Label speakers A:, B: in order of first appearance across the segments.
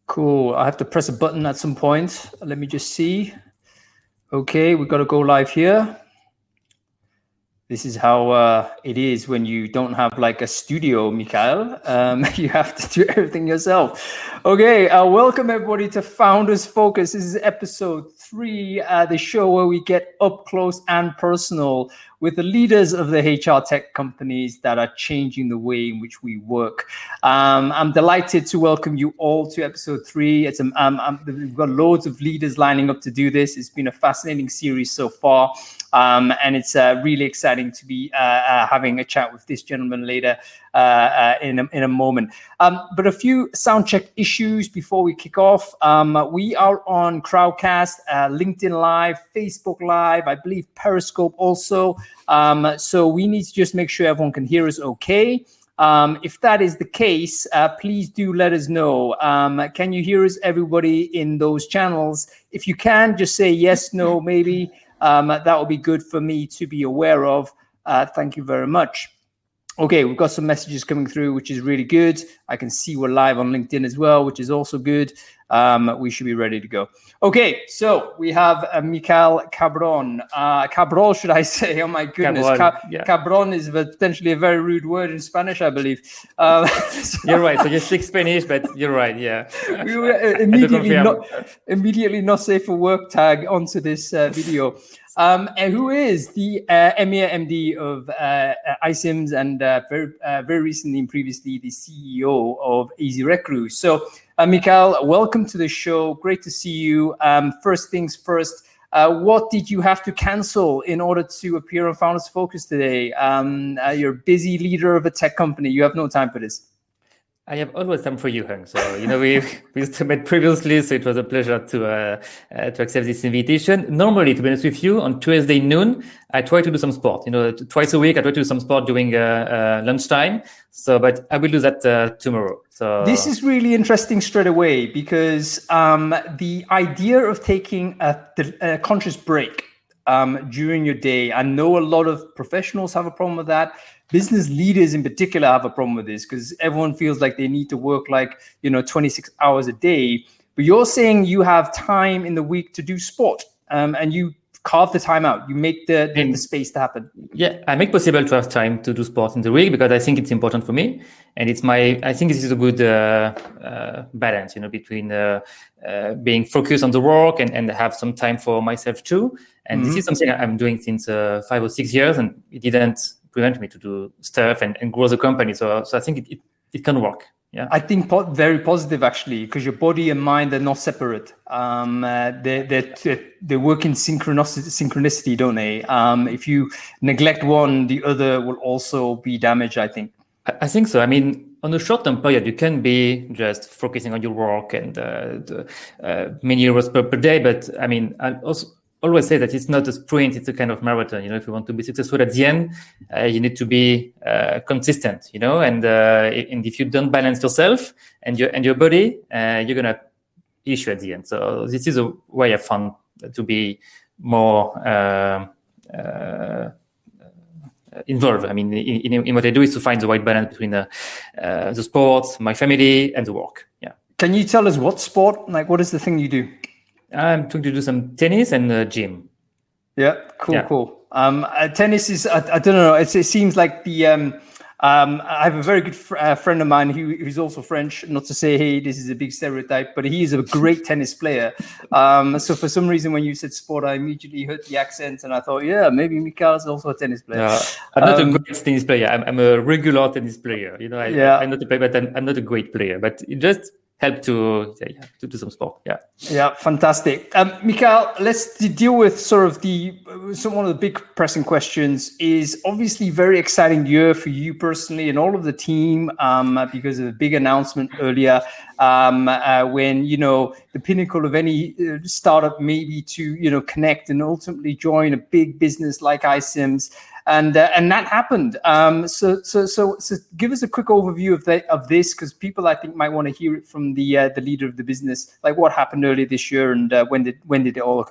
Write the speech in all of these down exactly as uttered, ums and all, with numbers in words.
A: Cool. I have to press a button at some point. Let me just see. Okay, we've got to go live here. This is how uh, it is when you don't have like a studio, Mikhail. Um, you have to do everything yourself. Okay, uh, welcome everybody to Founders Focus. This is episode three, uh, the show where we get up close and personal with the leaders of the H R tech companies that are changing the way in which we work. Um, I'm delighted to welcome you all to episode three. It's um, um, we've got loads of leaders lining up to do this. It's been a fascinating series so far. Um, and it's uh, really exciting to be uh, uh, having a chat with this gentleman later uh, uh, in, a, in a moment. Um, but a few sound check issues before we kick off. Um, we are on Crowdcast, uh, LinkedIn Live, Facebook Live, I believe Periscope also. Um, so we need to just make sure everyone can hear us okay. Um, if that is the case, uh, please do let us know. Um, can you hear us, everybody, in those channels? If you can, just say yes, no, maybe. Um, that will be good for me to be aware of. Uh, thank you very much. Okay, we've got some messages coming through, which is really good. I can see we're live on LinkedIn as well, which is also good. Um, we should be ready to go. Okay, so we have uh, Mikhail Cabron. Uh, Cabral, should I say? Oh my goodness.
B: Cabron,
A: Ca-
B: yeah.
A: Cabron is potentially a very rude word in Spanish, I believe. Um, so
B: you're right. So you speak Spanish, but you're right. Yeah.
A: We were immediately not, immediately not safe for work tag onto this uh, video. Um, and who is the uh, EMEA M D of uh, iCIMS and uh, very, uh, very recently and previously the C E O of EasyRecruit. So, uh, Mikhail, welcome to the show. Great to see you. Um, first things first, uh, what did you have to cancel in order to appear on Founders Focus today? Um, uh, you're a busy leader of a tech company. You have no time for this.
B: I have always time for you, Hung. So, you know, we, we used to meet previously, so it was a pleasure to uh, uh, to accept this invitation. Normally, to be honest with you, on Tuesday noon, I try to do some sport. You know, twice a week, I try to do some sport during uh, uh, lunchtime. So, but I will do that uh, tomorrow. So
A: this is really interesting straight away because um, the idea of taking a, a conscious break um, during your day, I know a lot of professionals have a problem with that. Business leaders in particular have a problem with this because everyone feels like they need to work like, you know, twenty-six hours a day. But you're saying you have time in the week to do sport um, and you carve the time out. You make the, the, the space to happen.
B: Yeah, I make possible to have time to do sport in the week because I think it's important for me. And it's my, I think this is a good uh, uh, balance, you know, between uh, uh, being focused on the work and, and have some time for myself too. And mm-hmm. this is something I'm doing since uh, five or six years and it didn't prevent me to do stuff and, and grow the company. So, so I think it, it, it can work. Yeah,
A: I think po- very positive actually, because your body and mind are not separate. Um, uh, they they they work in synchronicity, synchronicity, don't they? Um, if you neglect one, the other will also be damaged, I think.
B: I, I think so. I mean, on a short-term period, you can be just focusing on your work and uh, the, uh, many hours per, per day. But I mean, I also always say that it's not a sprint, it's a kind of marathon. You know, if you want to be successful at the end, uh, you need to be uh, consistent, you know, and uh, and if you don't balance yourself and your and your body, uh, you're going to issue at the end. So this is a way I found to be more uh, uh, involved. I mean, in, in, in what I do is to find the right balance between the, uh, the sports, my family, and the work. Yeah.
A: Can you tell us what sport, like what is the thing you do?
B: I'm trying to do some tennis and uh, gym.
A: Yeah, cool, yeah. cool. Um, uh, tennis is, I, I don't know, it's, it seems like the, um, um, I have a very good fr- uh, friend of mine who, who's also French, not to say, hey, this is a big stereotype, but he is a great tennis player. Um, so for some reason, when you said sport, I immediately heard the accent and I thought, yeah, maybe Mikhail is also a tennis player.
B: Uh, I'm not
A: um,
B: a great tennis player. I'm, I'm a regular tennis player. You know, I,
A: yeah.
B: I'm not a player, but I'm, I'm not a great player, but it just help to yeah, to do some sport. Yeah.
A: Yeah, fantastic. Um, Mikhail, let's d- deal with sort of the some one of the big pressing questions is obviously very exciting year for you personally and all of the team um, because of the big announcement earlier um, uh, when, you know, the pinnacle of any uh, startup maybe to, you know, connect and ultimately join a big business like iCIMS. And uh, and that happened. Um, so so so so give us a quick overview of the, of this, because people I think might want to hear it from the uh, the leader of the business. Like what happened earlier this year, and uh, when did when did it all occur?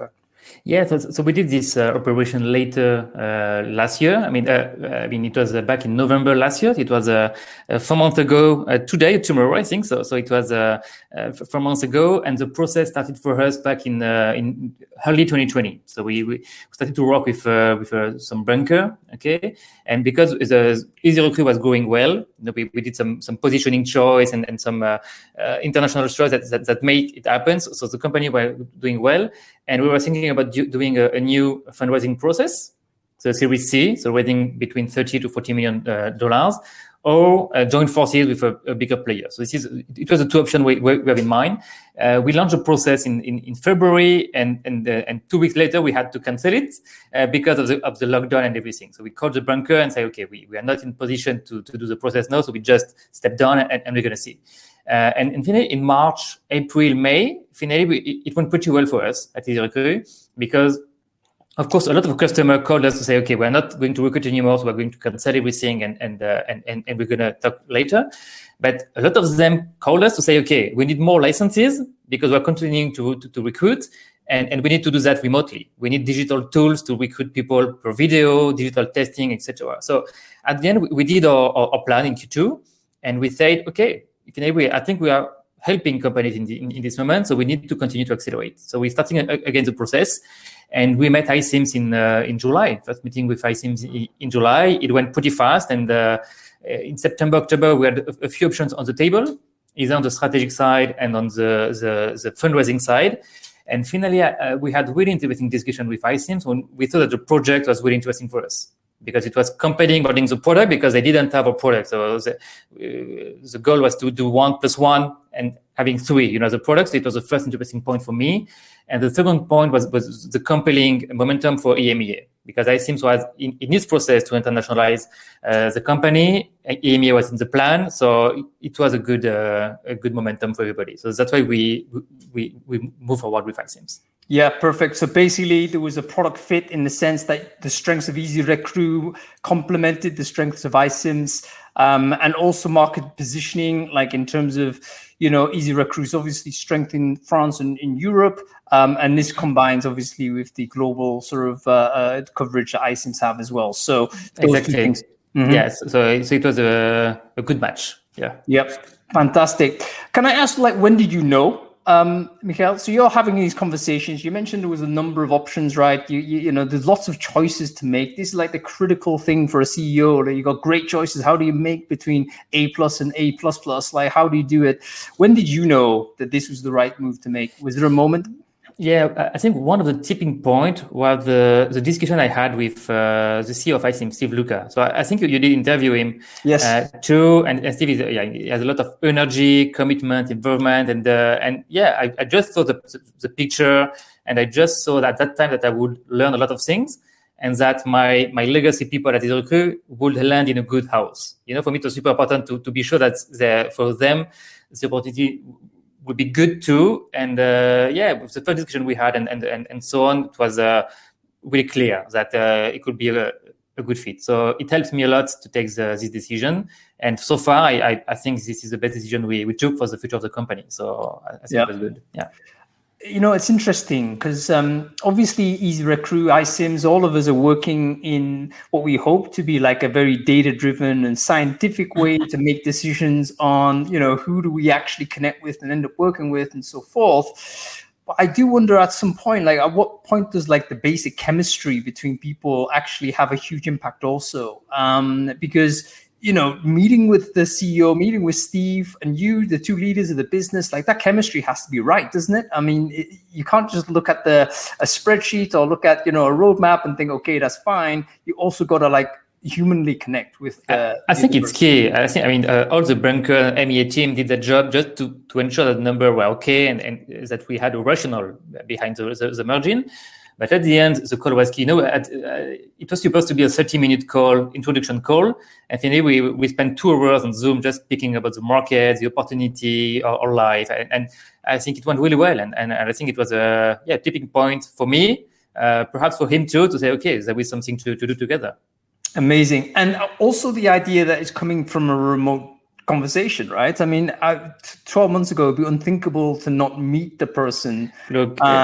B: Yeah, so, so we did this uh, operation later uh, last year. I mean, uh, I mean, it was uh, back in November last year. It was uh, uh, four months ago uh, today, tomorrow, I think. So, so it was uh, uh, four months ago, and the process started for us back in uh, in early twenty twenty. So we, we started to work with uh, with uh, some banker, okay, and because the EasyRecruit was going well, you know, we, we did some some positioning choice and and some uh, uh, international choice that, that that made it happen. So, so the company were doing well. And we were thinking about do, doing a, a new fundraising process, so Series C, so raising between thirty to forty million uh, dollars, or uh, join forces with a, a bigger player. So this is it was the two options we, we have in mind. Uh, we launched the process in, in, in February, and and uh, and two weeks later we had to cancel it uh, because of the of the lockdown and everything. So we called the banker and say, okay, we, we are not in position to, to do the process now, so we just step down and, and we're going to see. Uh, and, and finally, in March, April, May, finally, we, it went pretty well for us at EasyRecruit because, of course, a lot of customers called us to say, okay, we're not going to recruit anymore, so we're going to cancel everything and and uh, and, and, and we're going to talk later. But a lot of them called us to say, okay, we need more licenses because we're continuing to, to, to recruit, and, and we need to do that remotely. We need digital tools to recruit people per video, digital testing, et cetera. So at the end, we, we did our, our, our plan in Q two, and we said, okay, in a way, I think we are helping companies in, the, in, in this moment, so we need to continue to accelerate. So we're starting a, again the process, and we met iCIMS in uh, in July. First meeting with iCIMS in, in July. It went pretty fast, and uh, in September, October, we had a, a few options on the table, either on the strategic side and on the the, the fundraising side. And finally, uh, we had really interesting discussion with iCIMS when we thought that the project was really interesting for us, because it was competing building the product because they didn't have a product. So the, uh, the goal was to do one plus one and having three, you know, the products. So it was the first interesting point for me. And the second point was, was the compelling momentum for E M E A, because iCIMS was in, in its process to internationalize uh, the company. E M E A was in the plan. So it, it was a good uh, a good momentum for everybody. So that's why we we we move forward with iCIMS.
A: Yeah, perfect. So basically, there was a product fit in the sense that the strengths of EasyRecruit complemented the strengths of iCIMS, um, and also market positioning, like in terms of, you know, EasyRecruit's obviously strength in France and in Europe, um, and this combines obviously with the global sort of uh, uh, coverage that iCIMS have as well. So those
B: exactly.
A: two things.
B: Mm-hmm. Yes, so, so it was a, a good match. Yeah.
A: Yep. Fantastic. Can I ask, like, when did you know? Um, Michael, so you're having these conversations. You mentioned there was a number of options, right? You, you, you know, there's lots of choices to make. This is like the critical thing for a C E O. That you got great choices. How do you make between A plus and A plus plus? Like, how do you do it? When did you know that this was the right move to make? Was there a moment?
B: Yeah, I think one of the tipping point was the, the discussion I had with uh, the C E O of iCIMS, Steve Luca. So I, I think you, you did interview him
A: yes.
B: uh, too, and, and Steve is, yeah, he has a lot of energy, commitment, involvement, and uh, and yeah, I, I just saw the, the picture, and I just saw that at that time that I would learn a lot of things, and that my my legacy people at EasyRecruit would land in a good house. You know, for me, it was super important to to be sure that there, for them, the opportunity would be good too. And uh, yeah, with the first discussion we had and and and, and so on, it was uh, really clear that uh, it could be a, a good fit. So it helped me a lot to take the, this decision. And so far, I, I, I think this is the best decision we, we took for the future of the company. So I think yeah. it was good. Yeah.
A: You know, it's interesting because um, obviously EasyRecruit, iCIMS, all of us are working in what we hope to be like a very data-driven and scientific way to make decisions on, you know, who do we actually connect with and end up working with and so forth. But I do wonder at some point, like at what point does like the basic chemistry between people actually have a huge impact also? Um, because you know, meeting with the C E O, meeting with Steve and you, the two leaders of the business, like that chemistry has to be right, doesn't it? I mean, it, you can't just look at the a spreadsheet or look at, you know, a roadmap and think, okay, that's fine. You also got to like humanly connect with. Uh,
B: I, I think it's key. I think, I mean, uh, all the Branker M E A team did their job just to, to ensure that the numbers were okay and, and that we had a rationale behind the, the, the margin. But at the end, the call was key. You know, at, uh, it was supposed to be a thirty-minute call, introduction call. And finally, we we spent two hours on Zoom just speaking about the market, the opportunity, our, our life. And, and I think it went really well. And, and, and I think it was a yeah tipping point for me, uh, perhaps for him too, to say, okay, there is something to, to do together.
A: Amazing. And also the idea that it's coming from a remote conversation, right? I mean, I, twelve months ago, it would be unthinkable to not meet the person.
B: Look,
A: uh,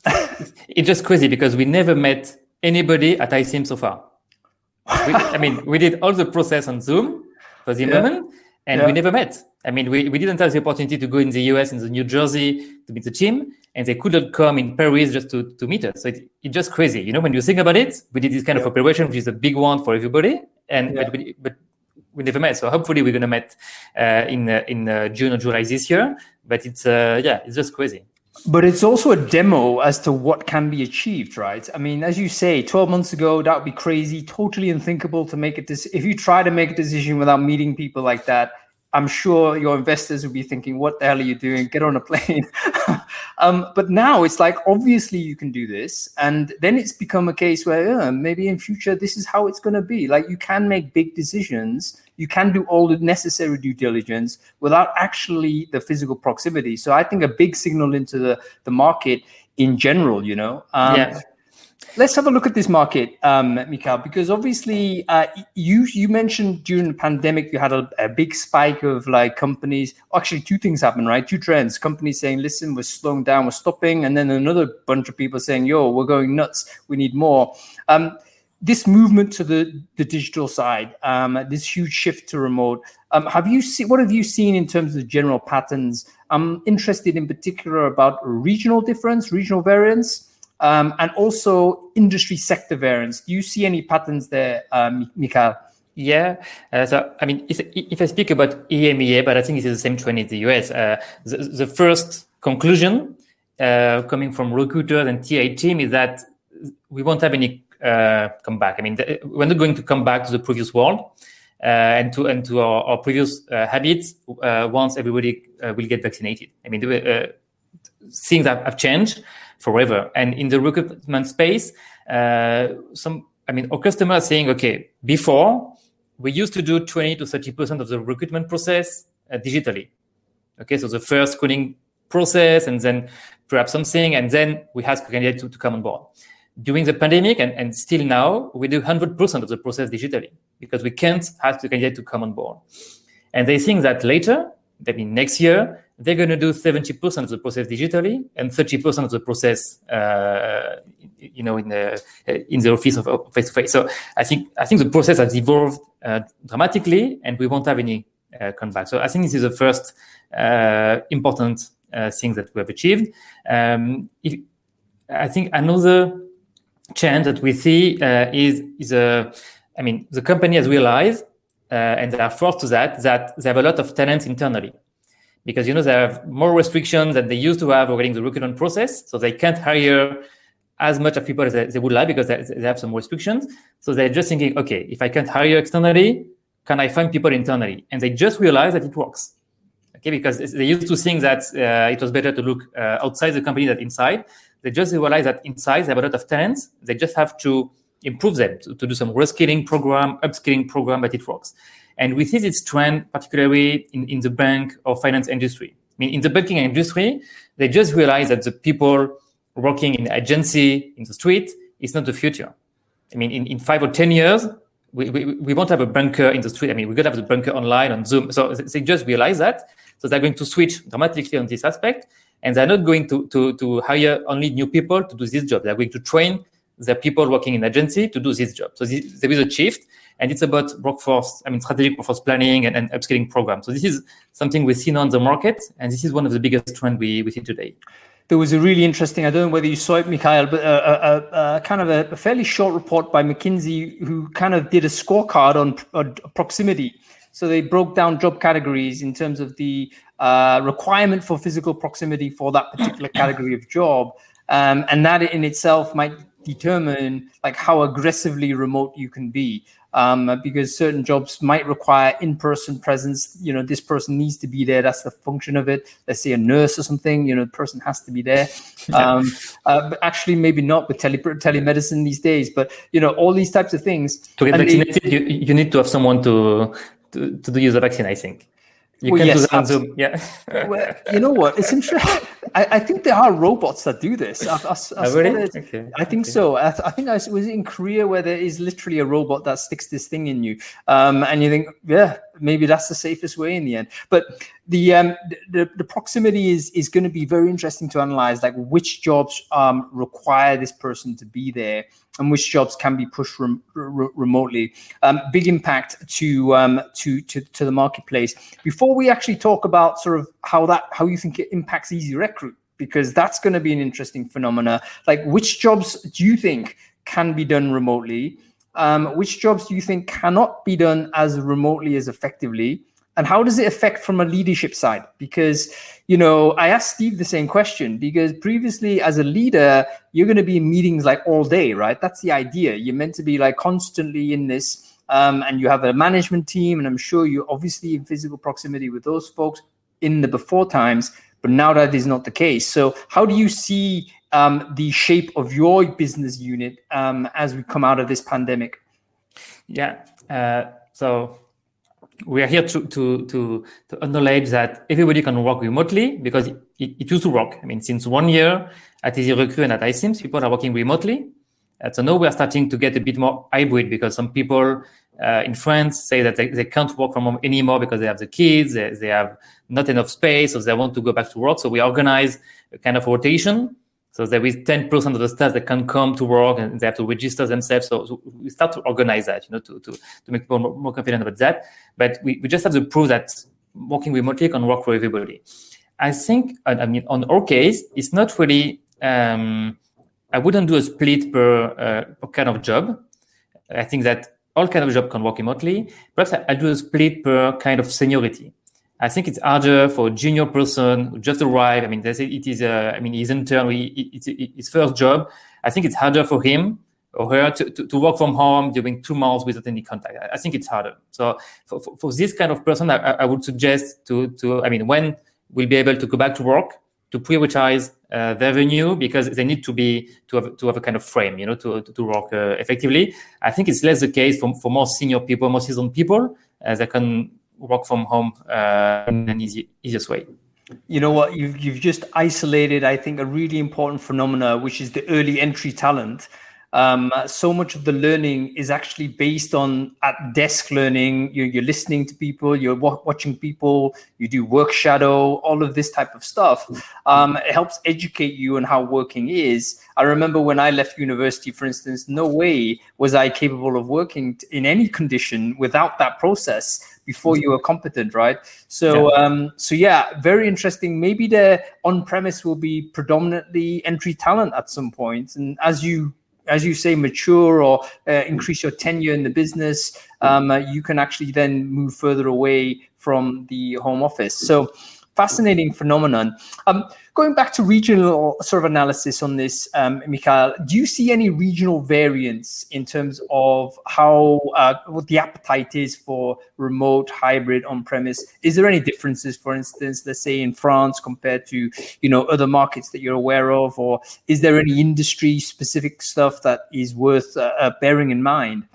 B: it's just crazy because we never met anybody at iSIM so far. we, I mean, we did all the process on Zoom for the yeah. moment, and yeah. we never met. I mean, we, we didn't have the opportunity to go in the U S, in the New Jersey, to meet the team, and they couldn't come in Paris just to, to meet us. So it, it's just crazy. You know, when you think about it, we did this kind yeah. of operation, which is a big one for everybody, and yeah. but, we, but we never met. So hopefully we're going to meet uh, in uh, in uh, June or July this year. But it's, uh, yeah, it's just crazy.
A: But it's also a demo as to what can be achieved, right? I mean, as you say, twelve months ago, that would be crazy, totally unthinkable to make it. This, if you try to make a decision without meeting people like that, I'm sure your investors will be thinking, what the hell are you doing? Get on a plane. um, but now it's like, obviously you can do this. And then it's become a case where uh, maybe in future, this is how it's going to be. Like you can make big decisions. You can do all the necessary due diligence without actually the physical proximity. So I think a big signal into the, the market in general, you know. Um, yeah. Let's have a look at this market, um, Michael, because obviously uh, you you mentioned during the pandemic, you had a, a big spike of like companies. Actually, two things happened, right? Two trends. Companies saying, listen, we're slowing down, we're stopping. And then another bunch of people saying, yo, we're going nuts. We need more. Um, this movement to the, the digital side, um, this huge shift to remote. Um, have you seen, what have you seen in terms of general patterns? I'm interested in particular about regional difference, regional variance. Um, and also industry sector variance. Do you see any patterns there, um, Michael?
B: Yeah. Uh, so, I mean, if, if I speak about E M E A, but I think it is the same trend in the U S, uh, the, the first conclusion uh, coming from recruiters and T I team is that we won't have any uh, comeback. I mean, the, we're not going to come back to the previous world uh, and to and to our, our previous uh, habits uh, once everybody uh, will get vaccinated. I mean, the, uh, things have, have changed forever. And in the recruitment space, uh, some, I mean, our customers are saying, okay, before we used to do twenty to thirty percent of the recruitment process uh, digitally. Okay. So the first screening process and then perhaps something, and then we ask candidates to, to come on board. During the pandemic and, and still now, we do one hundred percent of the process digitally because we can't ask the candidate to come on board. And they think that later, that means next year, they're going to do seventy percent of the process digitally and thirty percent of the process, uh, you know, in the in the office of face to face. So I think I think the process has evolved uh, dramatically, and we won't have any uh, comeback. So I think this is the first uh, important uh, thing that we have achieved. Um, if, I think another change that we see uh, is is a, I mean, the company has realized, uh, and they are forced to that, that they have a lot of talents internally. Because, you know, they have more restrictions than they used to have regarding the recruitment process. So they can't hire as much of people as they, they would like because they, they have some restrictions. So they're just thinking, okay, if I can't hire externally, can I find people internally? And they just realized that it works. Okay, because they used to think that uh, it was better to look uh, outside the company than inside. They just realized that inside they have a lot of talents. They just have to improve them, to, to do some reskilling program, upskilling program, but it works. And we see this trend particularly in, in the bank or finance industry. I mean, in the banking industry, they just realize that the people working in agency, in the street, is not the future. I mean, in, in five or ten years, we, we, we won't have a banker in the street. I mean, we're going to have the banker online on Zoom. So they just realize that. So they're going to switch dramatically on this aspect. And they're not going to, to, to hire only new people to do this job. They're going to train the people working in agency to do this job. So this, there is a shift. And it's about workforce, I mean, strategic workforce planning and, and upskilling programs. So this is something we've seen on the market. And this is one of the biggest trends we, we see today.
A: There was a really interesting, I don't know whether you saw it, Michael, but a, a, a kind of a, a fairly short report by McKinsey who kind of did a scorecard on, on proximity. So they broke down job categories in terms of the uh, requirement for physical proximity for that particular category of job. Um, and that in itself might determine like how aggressively remote you can be. Um, because certain jobs might require in-person presence. You know, this person needs to be there. That's the function of it. Let's say a nurse or something, you know, the person has to be there. Um, uh, but actually, maybe not with tele- telemedicine these days, but, you know, all these types of things.
B: To get and vaccinated, it, you, you need to have someone to, to, to do the vaccine, I think. You
A: well,
B: can
A: yes,
B: do that on Zoom. Yeah.
A: Well, you know what? It's interesting. I, I think there are robots that do this. I, I, I,
B: oh, really? Okay.
A: I think
B: okay.
A: so. I, I think I was in Korea where there is literally a robot that sticks this thing in you. Um, and you think, yeah, maybe that's the safest way in the end. But the um, the, the proximity is is going to be very interesting to analyze, like which jobs um, require this person to be there and which jobs can be pushed rem- re- remotely. Um, big impact to um, to to to the marketplace. Before we actually talk about sort of how that how you think it impacts Easy Recruit, because that's going to be an interesting phenomena. Like, which jobs do you think can be done remotely? Um, which jobs do you think cannot be done as remotely as effectively? And how does it affect from a leadership side? Because, you know, I asked Steve the same question, because previously as a leader, you're going to be in meetings like all day, right? That's the idea. You're meant to be like constantly in this, um, and you have a management team. And I'm sure you're obviously in physical proximity with those folks in the before times, but now that is not the case. So how do you see um, the shape of your business unit um, as we come out of this pandemic?
B: Yeah. Uh, so we are here to, to to to acknowledge that everybody can work remotely, because it, it used to work. I mean, since one year at Easy Recruit and at iCIMS, people are working remotely. Uh, so now we are starting to get a bit more hybrid, because some people uh, in France say that they, they can't work from home anymore because they have the kids, they, they have not enough space, or they want to go back to work. So we organize a kind of rotation. So there is ten percent of the staff that can come to work and they have to register themselves. So, so we start to organize that, you know, to, to, to make people more, more confident about that. But we, we just have to prove that working remotely can work for everybody. I think, I mean, on our case, it's not really, um, I wouldn't do a split per, uh, per kind of job. I think that all kind of job can work remotely. Perhaps I, I do a split per kind of seniority. I think it's harder for a junior person who just arrived. I mean, they say it is, uh, I mean, his intern, it's his first job. I think it's harder for him or her to, to, to work from home during two months without any contact. I think it's harder. So for, for, for this kind of person, I, I would suggest to, to, I mean, when we'll be able to go back to work, to prioritize uh, their revenue, because they need to be, to have, to have a kind of frame, you know, to, to, to work uh, effectively. I think it's less the case for, for more senior people, more seasoned people, uh, that can work from home uh, in an easy, easiest way.
A: You know what? You've you've just isolated, I think, a really important phenomena, which is the early entry talent. Um, so much of the learning is actually based on at desk learning. You're, you're listening to people, you're w- watching people, you do work shadow, all of this type of stuff. Um, it helps educate you on how working is. I remember when I left university, for instance, no way was I capable of working t- in any condition without that process before you were competent, right? So, yeah. Um, so yeah, very interesting. Maybe the on-premise will be predominantly entry talent at some point. And as you as you say, mature or uh, increase your tenure in the business, um, uh, you can actually then move further away from the home office. So fascinating phenomenon. Um, going back to regional sort of analysis on this, um, Mikhail, do you see any regional variance in terms of how uh, what the appetite is for remote, hybrid, on-premise? Is there any differences, for instance, let's say in France compared to, you know, other markets that you're aware of, or is there any industry-specific stuff that is worth uh, uh, bearing in mind?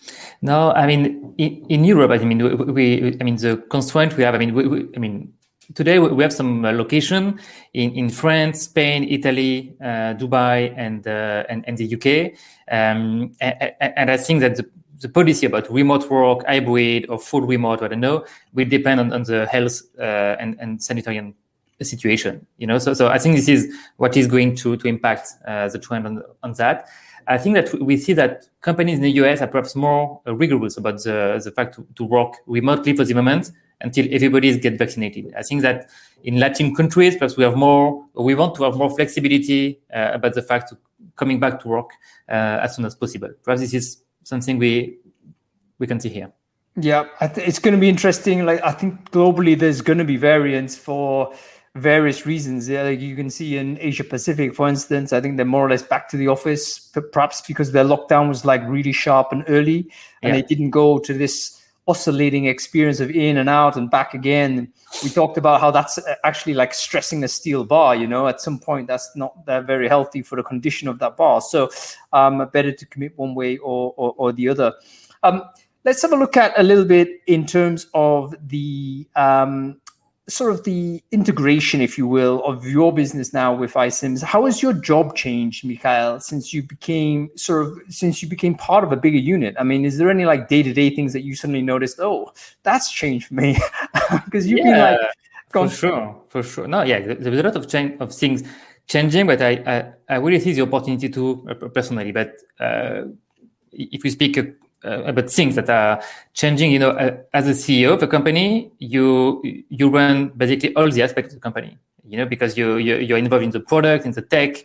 B: No, I mean in, in Europe, I mean we, we, I mean the constraint we have. I mean, we, we, I mean. Today we have some uh, location in, in France, Spain, Italy, uh, Dubai, and, uh, and and the U K. Um, and, and I think that the, the policy about remote work, hybrid, or full remote, I don't know, will depend on, on the health uh, and, and sanitary situation. You know, so so I think this is what is going to to impact uh, the trend on on that. I think that we see that companies in the U S are perhaps more uh, rigorous about the the fact to, to work remotely for the moment until everybody gets vaccinated. I think that in Latin countries, perhaps we have more, we want to have more flexibility uh, about the fact of coming back to work uh, as soon as possible. Perhaps this is something we we can see here.
A: Yeah, I th- it's going to be interesting. Like, I think globally there's going to be variants for various reasons. Yeah, like you can see in Asia Pacific, for instance, I think they're more or less back to the office, p- perhaps because their lockdown was like really sharp and early, and yeah. they didn't go to this oscillating experience of in and out and back again. We talked about how that's actually like stressing a steel bar, you know, at some point that's not that very healthy for the condition of that bar. So um, better to commit one way or, or, or the other. Um, let's have a look at a little bit in terms of the, um, sort of the integration, if you will, of your business now with iCIMS. How has your job changed, Mikhail, since you became sort of since you became part of a bigger unit? I mean, is there any like day-to-day things that you suddenly noticed? Oh, that's changed for me, because you've
B: yeah,
A: been like,
B: for sure, for sure. No, yeah, there's a lot of change of things changing, but I I, I really see the opportunity to uh, personally. But uh, if we speak uh, about things that are changing, you know, uh, as a C E O of a company, you you run basically all the aspects of the company, you know, because you, you you're involved in the product, in the tech,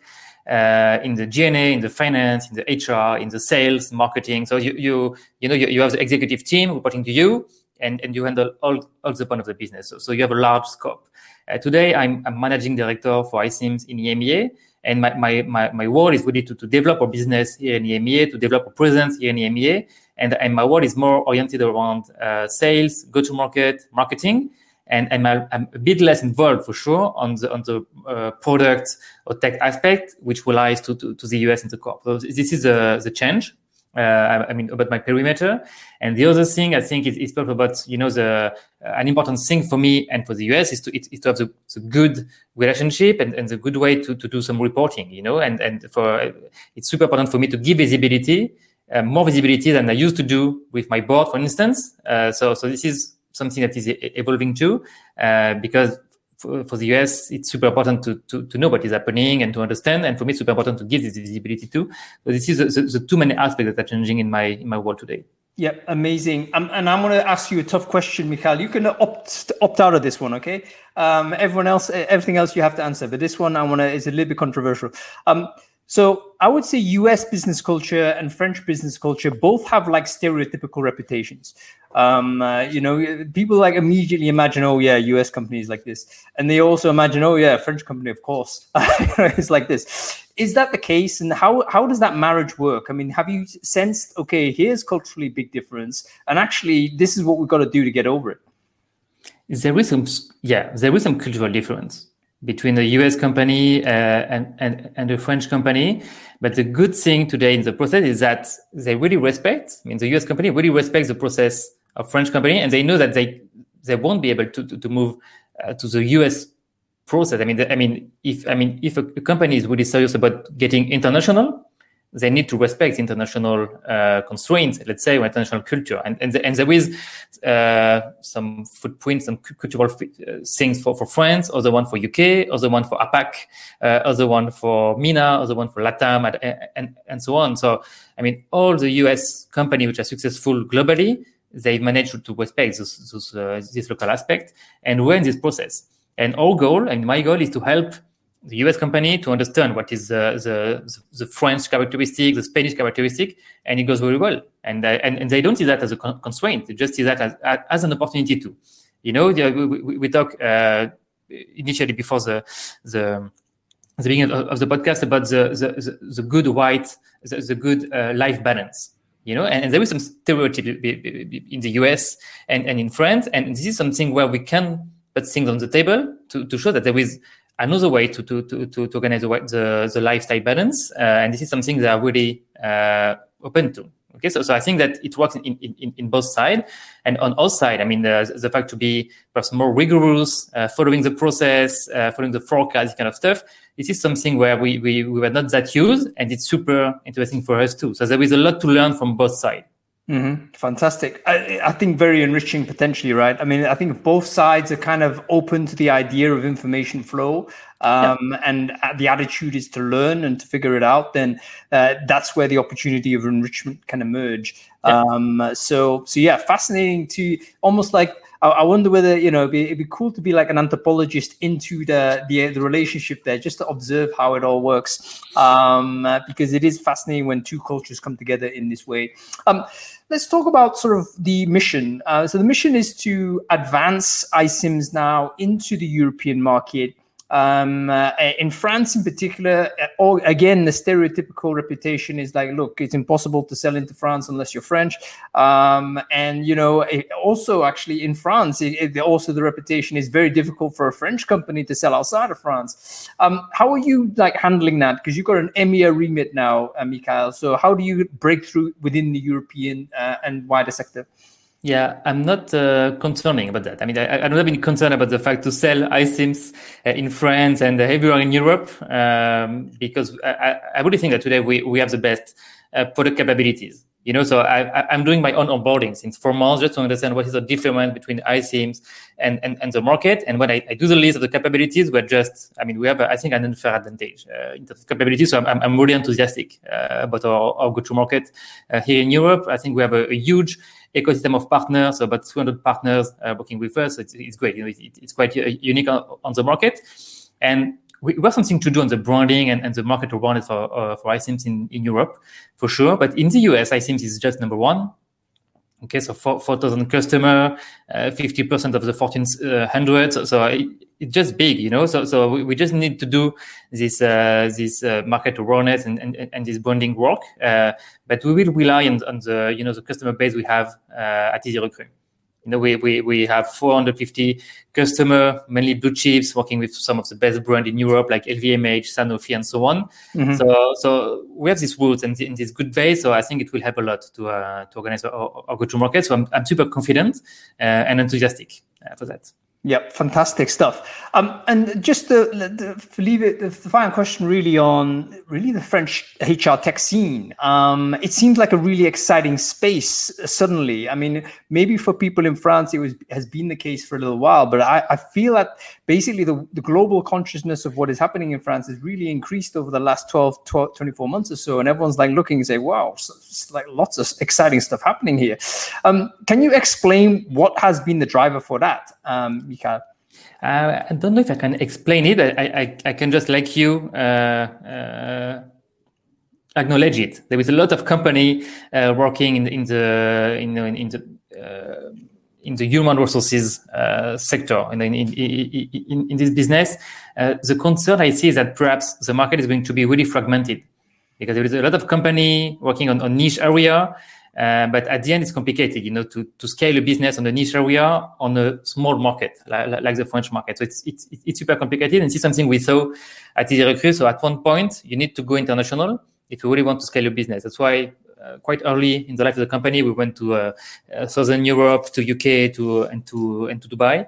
B: uh, in the G and A, in the finance, in the H R, in the sales, marketing. So you you you know you, you have the executive team reporting to you, and, and you handle all all the part of the business. So, so you have a large scope. Uh, today, I'm, I'm managing director for iCIMS in E M E A. And my, my, my, my role is really to, to develop our business here in E M E A, to develop a presence here in E M E A. And, and my role is more oriented around uh, sales, go-to-market, marketing. And, and my, I'm a bit less involved for sure on the on the uh, product or tech aspect, which relies to, to, to the U S and the corp. So this is the, the change. Uh, I, I mean, about my perimeter. And the other thing I think is, is about, you know, the uh, an important thing for me and for the U S is to, is to have the, the good relationship and, and the good way to, to do some reporting, you know, and, and for, uh, it's super important for me to give visibility, uh, more visibility than I used to do with my board, for instance. Uh, so, so this is something that is evolving too, uh, because For, for the U S, it's super important to, to, to know what is happening and to understand. And for me, it's super important to give this visibility too. So this is the, the, the two main aspects that are changing in my in my world today.
A: Yeah, amazing. Um, and I'm going to ask you a tough question, Mikhail. You can opt opt out of this one, okay? Um, everyone else, everything else you have to answer. But this one, I want to is a little bit controversial. Um, So I would say U S business culture and French business culture both have like stereotypical reputations. Um, uh, you know, people like immediately imagine, oh yeah, U S companies like this. And they also imagine, oh yeah, French company, of course. It's like this. Is that the case? And how, how does that marriage work? I mean, have you sensed, okay, here's culturally big difference. And actually, this is what we've got to do to get over it.
B: There is some, yeah, there is some cultural difference between the U S company uh, and, and, and the French company. But the good thing today in the process is that they really respect, I mean, the U S company really respects the process of French company, and they know that they they won't be able to, to, to move uh, to the U S process. I mean, the, I mean, if I mean if a, a company is really serious about getting international, they need to respect international uh, constraints, let's say, or international culture. And and, the, and there is uh, some footprints, some cultural uh, things for, for France, other one for U K, other one for APAC, uh, other one for MENA, other one for LATAM, and, and, and so on. So, I mean, all the U S companies which are successful globally, they've managed to respect this, this, uh, this local aspect. And we're in this process. And our goal, and my goal, is to help the U S company to understand what is uh, the the French characteristic, the Spanish characteristic, and it goes very well. And uh, and, and they don't see that as a con- constraint; they just see that as as an opportunity too. You know, we we, we talk uh, initially before the the the beginning of, of the podcast about the the, the, the good white, the, the good uh, life balance. You know, and, and there is some stereotype in the U S and, and in France, and this is something where we can put things on the table to, to show that there is another way to to to to, to organize the, the the lifestyle balance, uh, and this is something they are really uh, open to. Okay, so so I think that it works in in, in both sides, and on our side, I mean, the, the fact to be perhaps more rigorous, uh, following the process, uh, following the forecast, kind of stuff. This is something where we we we were not that used, and it's super interesting for us too. So there is a lot to learn from both sides.
A: Mm-hmm. Fantastic. I, I think very enriching potentially, right? I mean, I think both sides are kind of open to the idea of information flow, um, yeah. and the attitude is to learn and to figure it out. Then uh, that's where the opportunity of enrichment can emerge. Yeah. Um, so, so yeah, fascinating to almost like, I wonder whether, you know, it'd be, it'd be cool to be like an anthropologist into the, the the relationship there, just to observe how it all works, um, uh, because it is fascinating when two cultures come together in this way. Um, let's talk about sort of the mission. Uh, so the mission is to advance iCIMS now into the European market. Um, uh, in France in particular, all, again, the stereotypical reputation is like, look, it's impossible to sell into France unless you're French. Um, and, you know, it also actually in France, it, it, also the reputation is very difficult for a French company to sell outside of France. Um, how are you like handling that? Because you've got an E M E A remit now, uh, Mikhail. So how do you break through within the European uh, and wider sector?
B: Yeah, I'm not uh, concerning about that. I mean, I, I'm not been concerned about the fact to sell iSIMS uh, in France and everywhere in Europe, um, because I, I really think that today we, we have the best uh, product capabilities. You know, so I, I'm doing my own onboarding since four months just to understand what is the difference between iSIMS and, and, and the market. And when I, I do the list of the capabilities, we're just, I mean, we have, I think, an unfair advantage uh, in terms of capabilities. So I'm, I'm really enthusiastic uh, about our, our go-to-market uh, here in Europe. I think we have a, a huge ecosystem of partners, so about two hundred partners uh, working with us. So it's, it's great. You know, it, it's quite unique on, on the market. And we have something to do on the branding and, and the market awareness for, uh, for iSIMS in, in Europe, for sure. But in the U S, iSIMS is just number one. Okay, so four thousand customers, uh, fifty percent of the Fortune uh, one hundred. So, so it, it's just big, you know. So so we, we just need to do this uh, this uh, market awareness and, and, and this branding work. Uh, but we will rely on, on the you know the customer base we have uh, at EasyRecruit. You know, we, we, we have four hundred fifty customers, mainly blue chips, working with some of the best brands in Europe, like L V M H, Sanofi, and so on. Mm-hmm. So so we have these roots and, and this good base. So I think it will help a lot to uh, to organize our, our go-to-market. So I'm, I'm super confident uh, and enthusiastic uh, for that.
A: Yeah, fantastic stuff. Um, and just to, to leave it, the final question really on really the French H R tech scene. Um, it seems like a really exciting space suddenly. I mean, maybe for people in France, it was has been the case for a little while, but I, I feel that basically the, the global consciousness of what is happening in France has really increased over the last twelve, twelve, twenty-four months or so. And everyone's like looking and say, wow, it's like lots of exciting stuff happening here. Um, can you explain what has been the driver for that? Um, Michael?
B: Uh, I don't know if I can explain it. I I, I can just like you uh, uh, acknowledge it. There is a lot of company uh, working in, in the in, in the uh, in the human resources uh, sector and in in, in, in this business. Uh, the concern I see is that perhaps the market is going to be really fragmented because there is a lot of company working on, on niche area. Uh, but at the end, it's complicated, you know, to, to scale a business on a niche area on a small market, like, like the French market. So it's, it's, it's super complicated. And it's something we saw at EasyRecruit. So at one point, you need to go international if you really want to scale your business. That's why uh, quite early in the life of the company, we went to uh, uh, Southern Europe, to U K, to and to and to Dubai.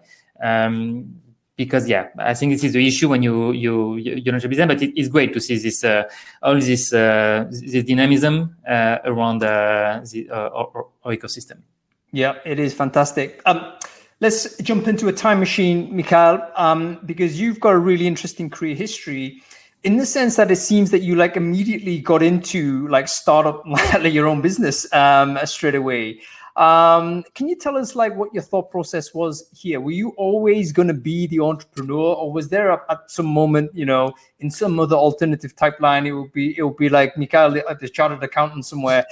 B: Um, Because yeah, I think this is the issue when you you you launch a business. But it, it's great to see this uh, all this uh, this dynamism uh, around uh, the uh, our, our ecosystem.
A: Yeah, it is fantastic. Um, let's jump into a time machine, Michael, um, because you've got a really interesting career history, in the sense that it seems that you like immediately got into like startup like your own business um, straight away. Um, can you tell us like what your thought process was here? Were you always going to be the entrepreneur, or was there a, at some moment, you know, in some other alternative type line, it would be, it would be like Michael at the chartered accountant somewhere.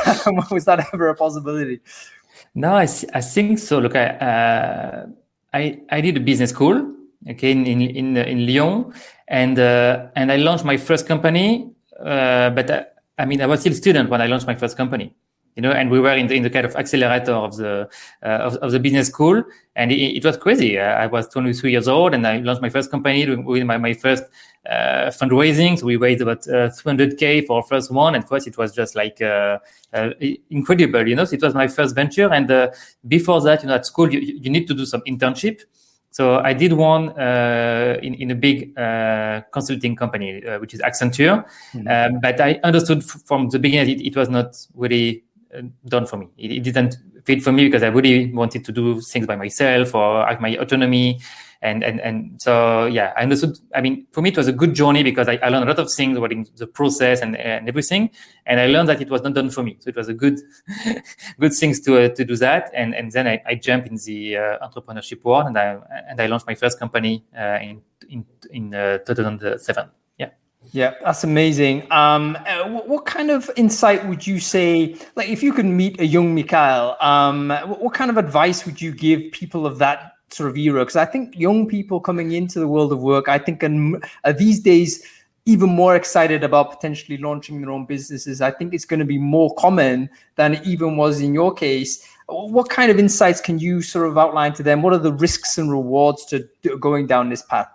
A: Was that ever a possibility?
B: No, I, I think so. Look, I, uh, I, I did a business school, okay, in, in, in, in Lyon, and, uh, and I launched my first company. Uh, but I, I mean, I was still a student when I launched my first company. You know, and we were in the, in the kind of accelerator of the uh, of, of the business school, and it, it was crazy. I was twenty-three years old, and I launched my first company with my, my first uh, fundraising. So we raised about uh, three hundred K for our first one, and for us it was just like uh, uh, incredible. You know, so it was my first venture. And uh, before that, you know, at school you, you need to do some internship. So I did one uh, in, in a big uh, consulting company, uh, which is Accenture. Mm-hmm. Um, but I understood f- from the beginning it, it was not really done for me. It, it didn't fit for me because I really wanted to do things by myself or have my autonomy. And, and, and so, yeah, I understood. I mean, for me, it was a good journey because I, I learned a lot of things about the process and, and everything. And I learned that it was not done for me. So it was a good, good things to, uh, to do that. And, and then I, I jumped in the uh, entrepreneurship world, and I, and I launched my first company uh, in, in, in uh, two thousand seven.
A: Yeah, that's amazing. Um, uh, what, what kind of insight would you say, like if you could meet a young Michael, um, what, what kind of advice would you give people of that sort of era? Because I think young people coming into the world of work, I think are, are these days even more excited about potentially launching their own businesses. I think it's going to be more common than it even was in your case. What kind of insights can you sort of outline to them? What are the risks and rewards to, to going down this path?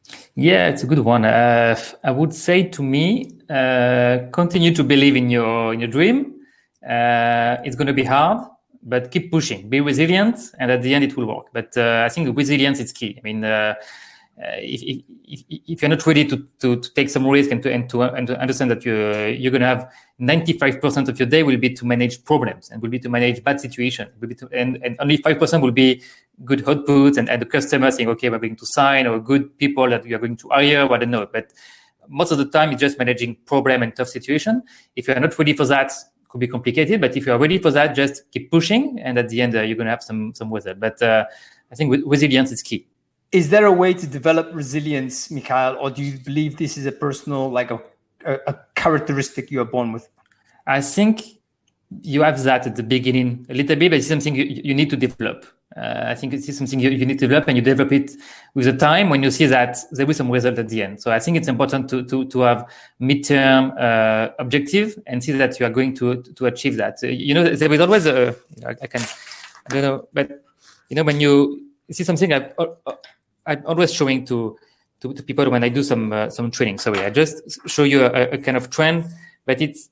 B: Yeah, it's a good one. Uh, I would say to me, uh, continue to believe in your in your dream. Uh, it's going to be hard, but keep pushing. Be resilient, and at the end, it will work. But uh, I think resilience is key. I mean, uh, uh, if, if if you're not ready to to, to take some risk and to and to, and to understand that you're you're going to have ninety-five percent of your day will be to manage problems and will be to manage bad situations, will be to, and and only five percent will be good outputs and, and the customer saying, okay, we're going to sign, or good people that we are going to hire, I don't know. But most of the time, it's just managing problem and tough situation. If you're not ready for that, it could be complicated. But if you are ready for that, just keep pushing, and at the end, uh, you're going to have some some result. But uh, I think resilience is key.
A: Is there a way to develop resilience, Mikhail, or do you believe this is a personal, like a, a, a characteristic you are born with?
B: I think you have that at the beginning a little bit, but it's something you, you need to develop. Uh, I think it's something you, you need to develop, and you develop it with the time when you see that there is some result at the end. So I think it's important to to to have midterm uh, objective and see that you are going to to achieve that. Uh, you know, there is always a I can I don't know, but you know when you see something I've, I'm always showing to, to to people when I do some uh, some training. Sorry, I just show you a, a kind of trend, but it's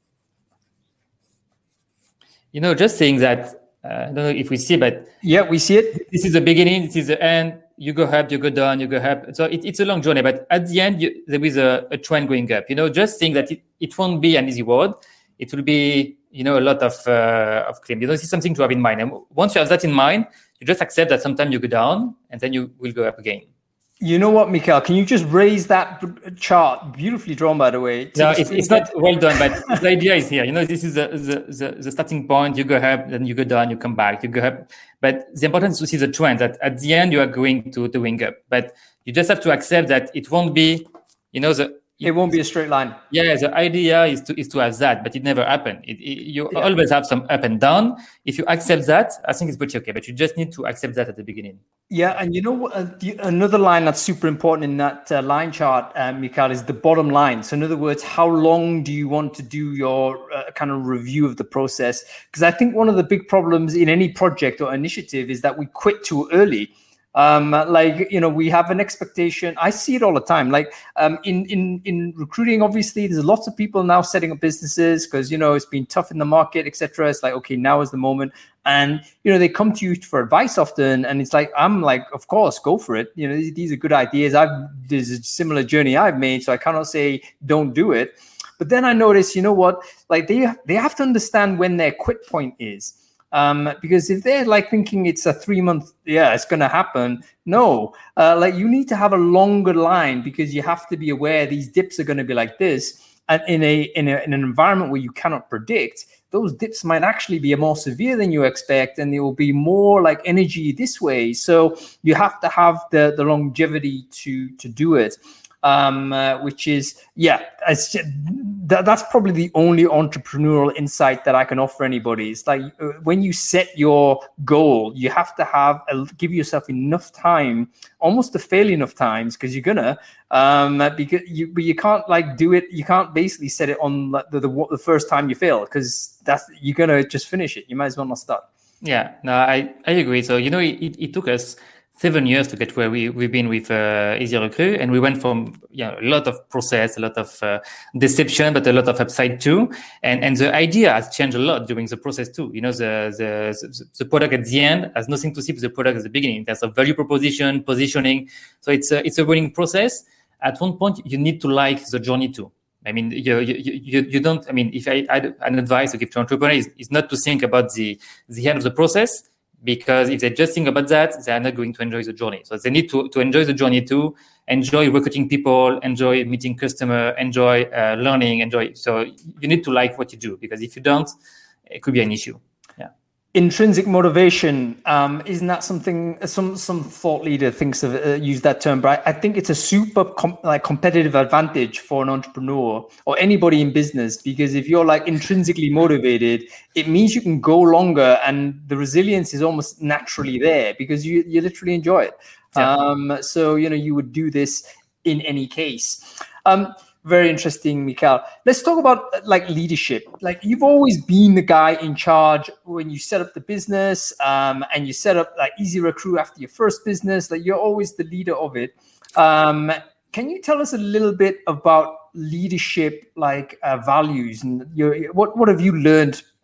B: you know just saying that. Uh, I don't know if we see, but
A: yeah, we see it.
B: This is the beginning. This is the end. You go up, you go down, you go up. So it, it's a long journey, but at the end, you, there is a, a trend going up. You know, just think that it, it won't be an easy road. It will be, you know, a lot of uh, of claim. You know, this is something to have in mind. And once you have that in mind, you just accept that sometimes you go down and then you will go up again.
A: You know what, Mikhail? Can you just raise that chart? Beautifully drawn, by the way.
B: No, it's, it's not well done, but the idea is here. You know, this is the, the, the, the starting point. You go up, then you go down, you come back, you go up. But the importance to see the trend that at the end you are going to the wing up. But you just have to accept that it won't be, you know, the
A: it won't be a straight line.
B: Yeah, the idea is to is to have that, but it never happened. It, it, you yeah. always have some up and down. If you accept that, I think it's pretty okay. But you just need to accept that at the beginning.
A: Yeah, and you know what? Uh, the, another line that's super important in that uh, line chart, uh, Mikhail, is the bottom line. So in other words, how long do you want to do your uh, kind of review of the process? Because I think one of the big problems in any project or initiative is that we quit too early. Um, like, you know, we have an expectation. I see it all the time. Like um, in, in, in recruiting, obviously, there's lots of people now setting up businesses because, you know, it's been tough in the market, et cetera. It's like, okay, now is the moment. And, you know, they come to you for advice often. And it's like, I'm like, of course, go for it. You know, these, these are good ideas. I've, there's a similar journey I've made. So I cannot say don't do it. But then I notice, you know what, like they, they have to understand when their quit point is. Um, because if they're like thinking it's a three month, yeah, it's going to happen. No, uh, like you need to have a longer line because you have to be aware these dips are going to be like this. And in a, in a in an environment where you cannot predict, those dips might actually be more severe than you expect, and there will be more like energy this way. So you have to have the the longevity to to do it. Um, uh, which is, yeah, it's just, that, that's probably the only entrepreneurial insight that I can offer anybody. It's like uh, when you set your goal, you have to have a, give yourself enough time, almost to fail enough times, because you're gonna, um, because you, but you can't like do it. You can't basically set it on the the, the first time you fail, because that's you're gonna just finish it. You might as well not start.
B: Yeah, no, I I agree. So you know, it it took us seven years to get where we, we've been with uh, Easy Recruit. And we went from you know, a lot of process, a lot of uh, deception, but a lot of upside too. And and the idea has changed a lot during the process too. You know, the the, the product at the end has nothing to see with the product at the beginning. There's a value proposition, positioning. So it's a, it's a running process. At one point, you need to like the journey too. I mean, you you you, you don't, I mean, if I had an advice to give to entrepreneurs is, is not to think about the, the end of the process, because if they just think about that, they are not going to enjoy the journey. So they need to, to enjoy the journey too, enjoy recruiting people, enjoy meeting customer, enjoy uh, learning, enjoy. So you need to like what you do, because if you don't, it could be an issue. Yeah.
A: Intrinsic motivation, um, isn't that something some some thought leader thinks of uh, use that term, but I, I think it's a super com- like competitive advantage for an entrepreneur or anybody in business, because if you're like intrinsically motivated, it means you can go longer, and the resilience is almost naturally there because you you literally enjoy it. Yeah. Um, so you know you would do this in any case. Um, Very interesting, Mikhail. Let's talk about like leadership. Like you've always been the guy in charge when you set up the business, um, and you set up like Easy Recruit after your first business. Like you're always the leader of it. Um, can you tell us a little bit about leadership, like uh, values, and your what what have you learned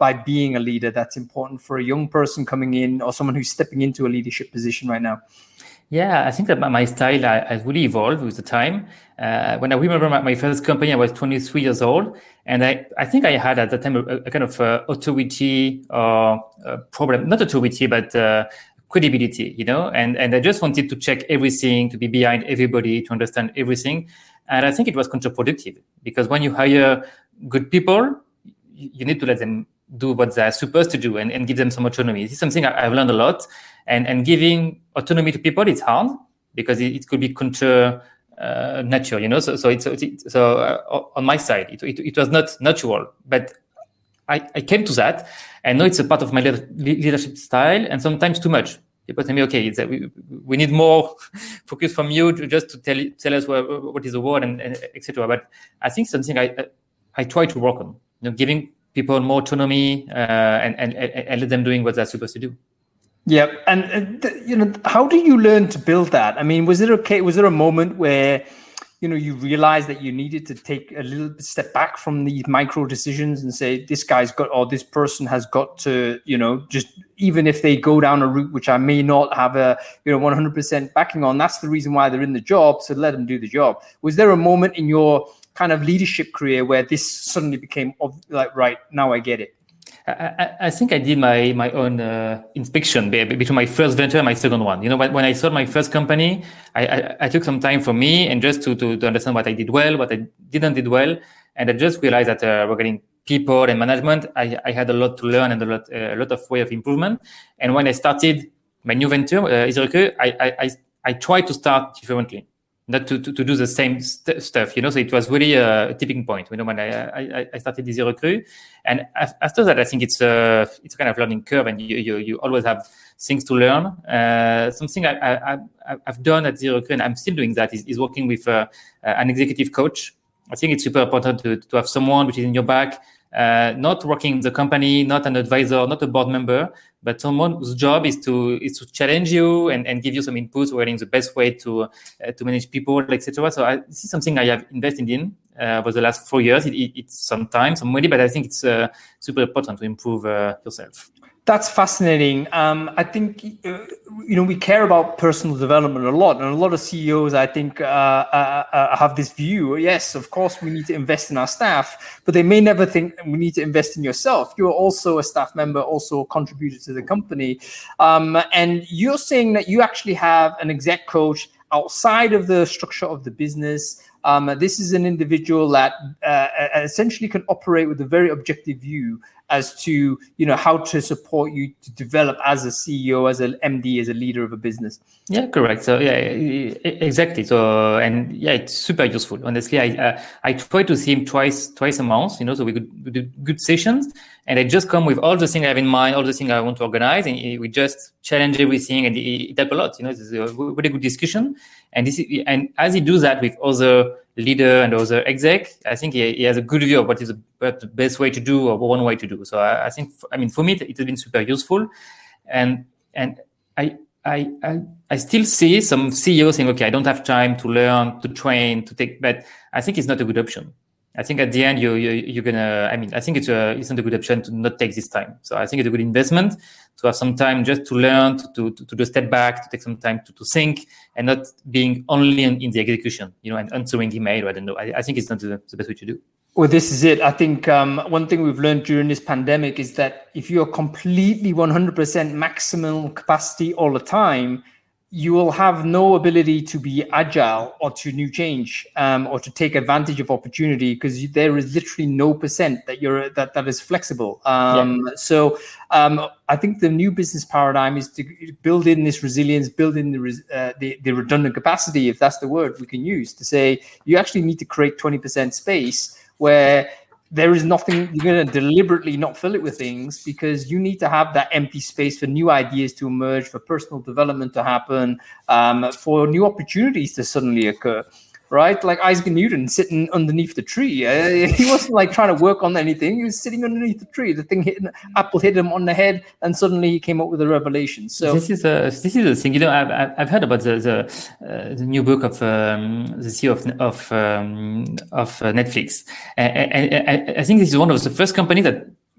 A: by being a leader that's important for a young person coming in or someone who's stepping into a leadership position right now?
B: Yeah, I think that my style has really evolved with the time. Uh, when I remember my, my first company, I was twenty-three years old. And I, I think I had at the time a, a kind of uh, authority or uh, problem, not authority, but uh, credibility, you know, and, and I just wanted to check everything, to be behind everybody, to understand everything. And I think it was counterproductive because when you hire good people, you need to let them do what they're supposed to do and, and give them some autonomy. This is something I, I've learned a lot. And and giving autonomy to people, it's hard because it, it could be counter uh, natural, you know. So so it's so uh, on my side, it, it it was not natural, but I, I came to that, and now it's a part of my leadership style, and sometimes too much. People tell me, okay, it's a, we, we need more focus from you to just to tell tell us what, what is the word and, and et cetera. But I think something I, I I try to work on, you know, giving people more autonomy uh, and, and and let them doing what they're supposed to do.
A: Yeah, and, and you know, how do you learn to build that? I mean, was it okay? Was there a moment where, you know, you realized that you needed to take a little step back from these micro decisions and say, this guy's got, or this person has got to, you know, just even if they go down a route which I may not have a, you know, one hundred percent backing on, that's the reason why they're in the job. So let them do the job. Was there a moment in your kind of leadership career where this suddenly became like, right, now I get it?
B: I, I think I did my my own uh, inspection between my first venture and my second one. You know, when, when I started my first company, I, I, I took some time for me and just to, to to understand what I did well, what I didn't did well, and I just realized that uh, regarding people and management, I, I had a lot to learn and a lot uh, a lot of way of improvement. And when I started my new venture, uh, Iserekeu, I, I I I tried to start differently. Not to, to, to do the same st- stuff, you know. So it was really a tipping point, you know, when I I, I started Iserekeu, and after that, I think it's a it's a kind of learning curve, and you you, you always have things to learn. Uh, something I, I I've done at Iserekeu, and I'm still doing that, is, is working with uh, an executive coach. I think it's super important to to have someone which is in your back, uh, not working in the company, not an advisor, not a board member, but someone whose job is to is to challenge you and, and give you some inputs regarding the best way to uh, to manage people, et cetera. So I, this is something I have invested in uh, over the last four years. It, it, it's some time, some money, but I think it's uh, super important to improve uh, yourself.
A: That's fascinating. Um, I think, uh, you know, we care about personal development a lot. And a lot of C E Os, I think, uh, uh, uh, have this view. Yes, of course, we need to invest in our staff, but they may never think we need to invest in yourself. You're also a staff member, also a contributor to the company. Um, and you're saying that you actually have an exec coach outside of the structure of the business. Um, this is an individual that uh, essentially can operate with a very objective view as to, you know, how to support you to develop as a C E O, as an M D, as a leader of a business.
B: Yeah, correct. So yeah, exactly. So and yeah, it's super useful. Honestly, I uh, I try to see him twice twice a month. You know, so we could we do good sessions, and I just come with all the things I have in mind, all the things I want to organize, and we just challenge everything, and it helps a lot. You know, it's a really good discussion, and this is, and as he does that with other leader and other exec, I think he, he has a good view of what is the best way to do or one way to do. So I, I think, I mean, for me, it, it has been super useful, and and I I I I still see some C E Os saying, okay, I don't have time to learn, to train, to take, but I think it's not a good option. I think at the end you, you you're gonna. I mean, I think it's a it's not a good option to not take this time. So I think it's a good investment to have some time just to learn, to to to, to do a step back, to take some time to, to think, and not being only in, in the execution, you know, and answering email. I don't know. I, I think it's not the, the best way to do.
A: Well, this is it. I think um, one thing we've learned during this pandemic is that if you're completely one hundred percent maximum capacity all the time, you will have no ability to be agile or to new change um, or to take advantage of opportunity, because there is literally no percent that you're that that is flexible. Um, yeah. So um, I think the new business paradigm is to build in this resilience, build in the, uh, the the redundant capacity, if that's the word we can use, to say you actually need to create twenty percent space where there is nothing, you're going to deliberately not fill it with things, because you need to have that empty space for new ideas to emerge, for personal development to happen, um, for new opportunities to suddenly occur, right? Like Isaac Newton sitting underneath the tree. Uh, he wasn't like trying to work on anything. He was sitting underneath the tree. The thing hit, apple hit him on the head, and suddenly he came up with a revelation. So
B: this is a this is a thing. You know, I've I've heard about the the, uh, the new book of um, the C E O of of um, of uh, Netflix, and, and, and I think this is one of the first companies that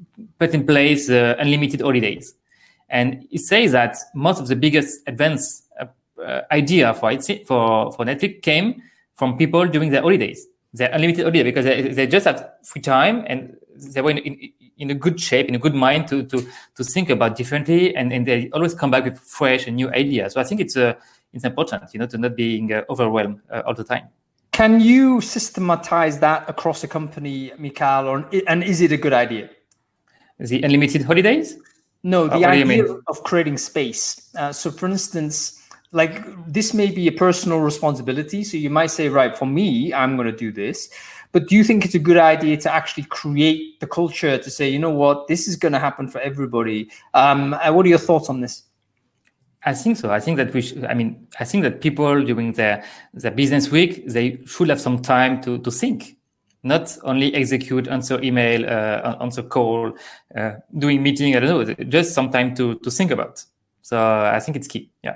B: put in place uh, unlimited holidays. And it says that most of the biggest advance uh, uh, idea for it, for for Netflix came from people during their holidays, their unlimited holiday, because they, they just had free time and they were in, in, in a good shape, in a good mind to to to think about differently, and, and they always come back with fresh and new ideas. So I think it's uh, it's important, you know, to not being uh, overwhelmed uh, all the time.
A: Can you systematize that across a company, Mikhail, or and is it a good idea?
B: The unlimited holidays?
A: No, the idea of creating space. Uh, so, for instance, like this may be a personal responsibility. So you might say, right, for me, I'm going to do this. But do you think it's a good idea to actually create the culture to say, you know what, this is going to happen for everybody? Um, what are your thoughts on this?
B: I think so. I think that we should, I mean, I think that people during their, their business week, they should have some time to, to think, not only execute, answer email, uh, answer call, uh, doing meeting, I don't know, just some time to, to think about. So I think it's key. Yeah.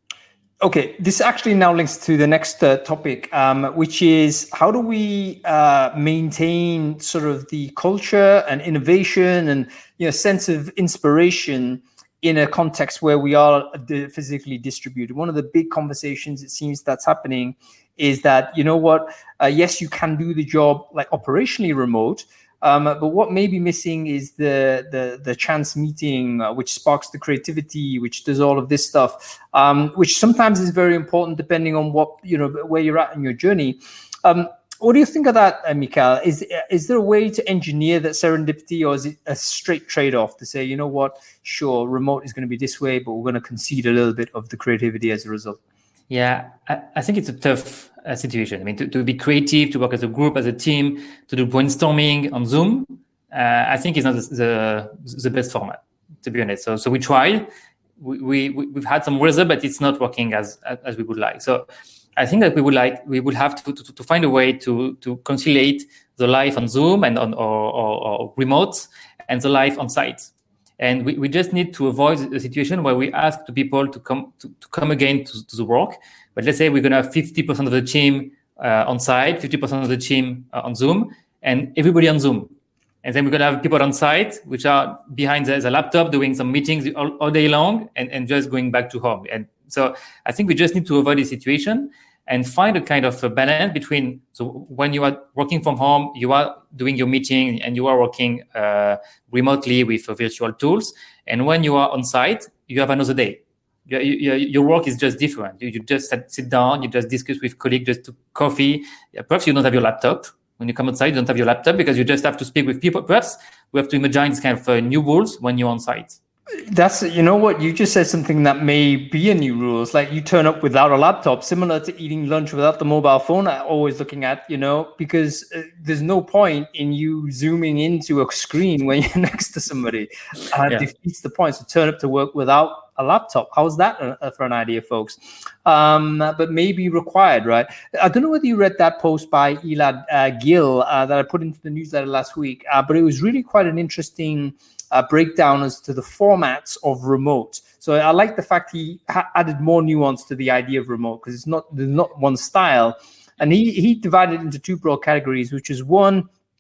A: Okay. This actually now links to the next uh, topic, um, which is how do we uh, maintain sort of the culture and innovation and, you know, sense of inspiration in a context where we are physically distributed. One of the big conversations it seems that's happening is that, you know what, uh, yes, you can do the job like operationally remote, um, but what may be missing is the the, the chance meeting, uh, which sparks the creativity, which does all of this stuff, um, which sometimes is very important depending on what, you know, where you're at in your journey. Um, What do you think of that, uh, Mikhail? Is is there a way to engineer that serendipity, or is it a straight trade-off to say, you know what, sure, remote is going to be this way, but we're going to concede a little bit of the creativity as a result?
B: Yeah, I, I think it's a tough uh, situation. I mean, to, to be creative, to work as a group, as a team, to do brainstorming on Zoom, uh, I think is not the, the the best format, to be honest. So so we tried, we, we we've had some results, but it's not working as as we would like. So I think that we would like we would have to to, to find a way to to conciliate the live on Zoom and on or, or, or remote and the live on site. And we, we just need to avoid a situation where we ask the people to come to, to come again to, to the work. But let's say we're going to have fifty percent of the team uh, on site, fifty percent of the team uh, on Zoom, and everybody on Zoom. And then we're going to have people on site, which are behind the, the laptop doing some meetings all, all day long and, and just going back to home. And so I think we just need to avoid this situation and find a kind of a balance between, so when you are working from home, you are doing your meeting and you are working uh, remotely with uh, virtual tools. And when you are on site, you have another day. You, you, your work is just different. You, you just sit down, you just discuss with colleagues, just to coffee. Perhaps you don't have your laptop. When you come outside, you don't have your laptop because you just have to speak with people. Perhaps we have to imagine this kind of uh, new rules when you're on site.
A: That's, you know what, you just said something that may be a new rule. It's like you turn up without a laptop, similar to eating lunch without the mobile phone, always looking at, you know, because uh, there's no point in you zooming into a screen when you're next to somebody. Uh, yeah. Defeats the point. So turn up to work without a laptop. How's that uh, for an idea, folks? Um, but maybe required, right? I don't know whether you read that post by Elad uh, Gil uh, that I put into the newsletter last week, uh, but it was really quite an interesting Uh, breakdown as to the formats of remote. So I like the fact he ha- added more nuance to the idea of remote because it's not there's not one style, and he he divided it into two broad categories, which is one,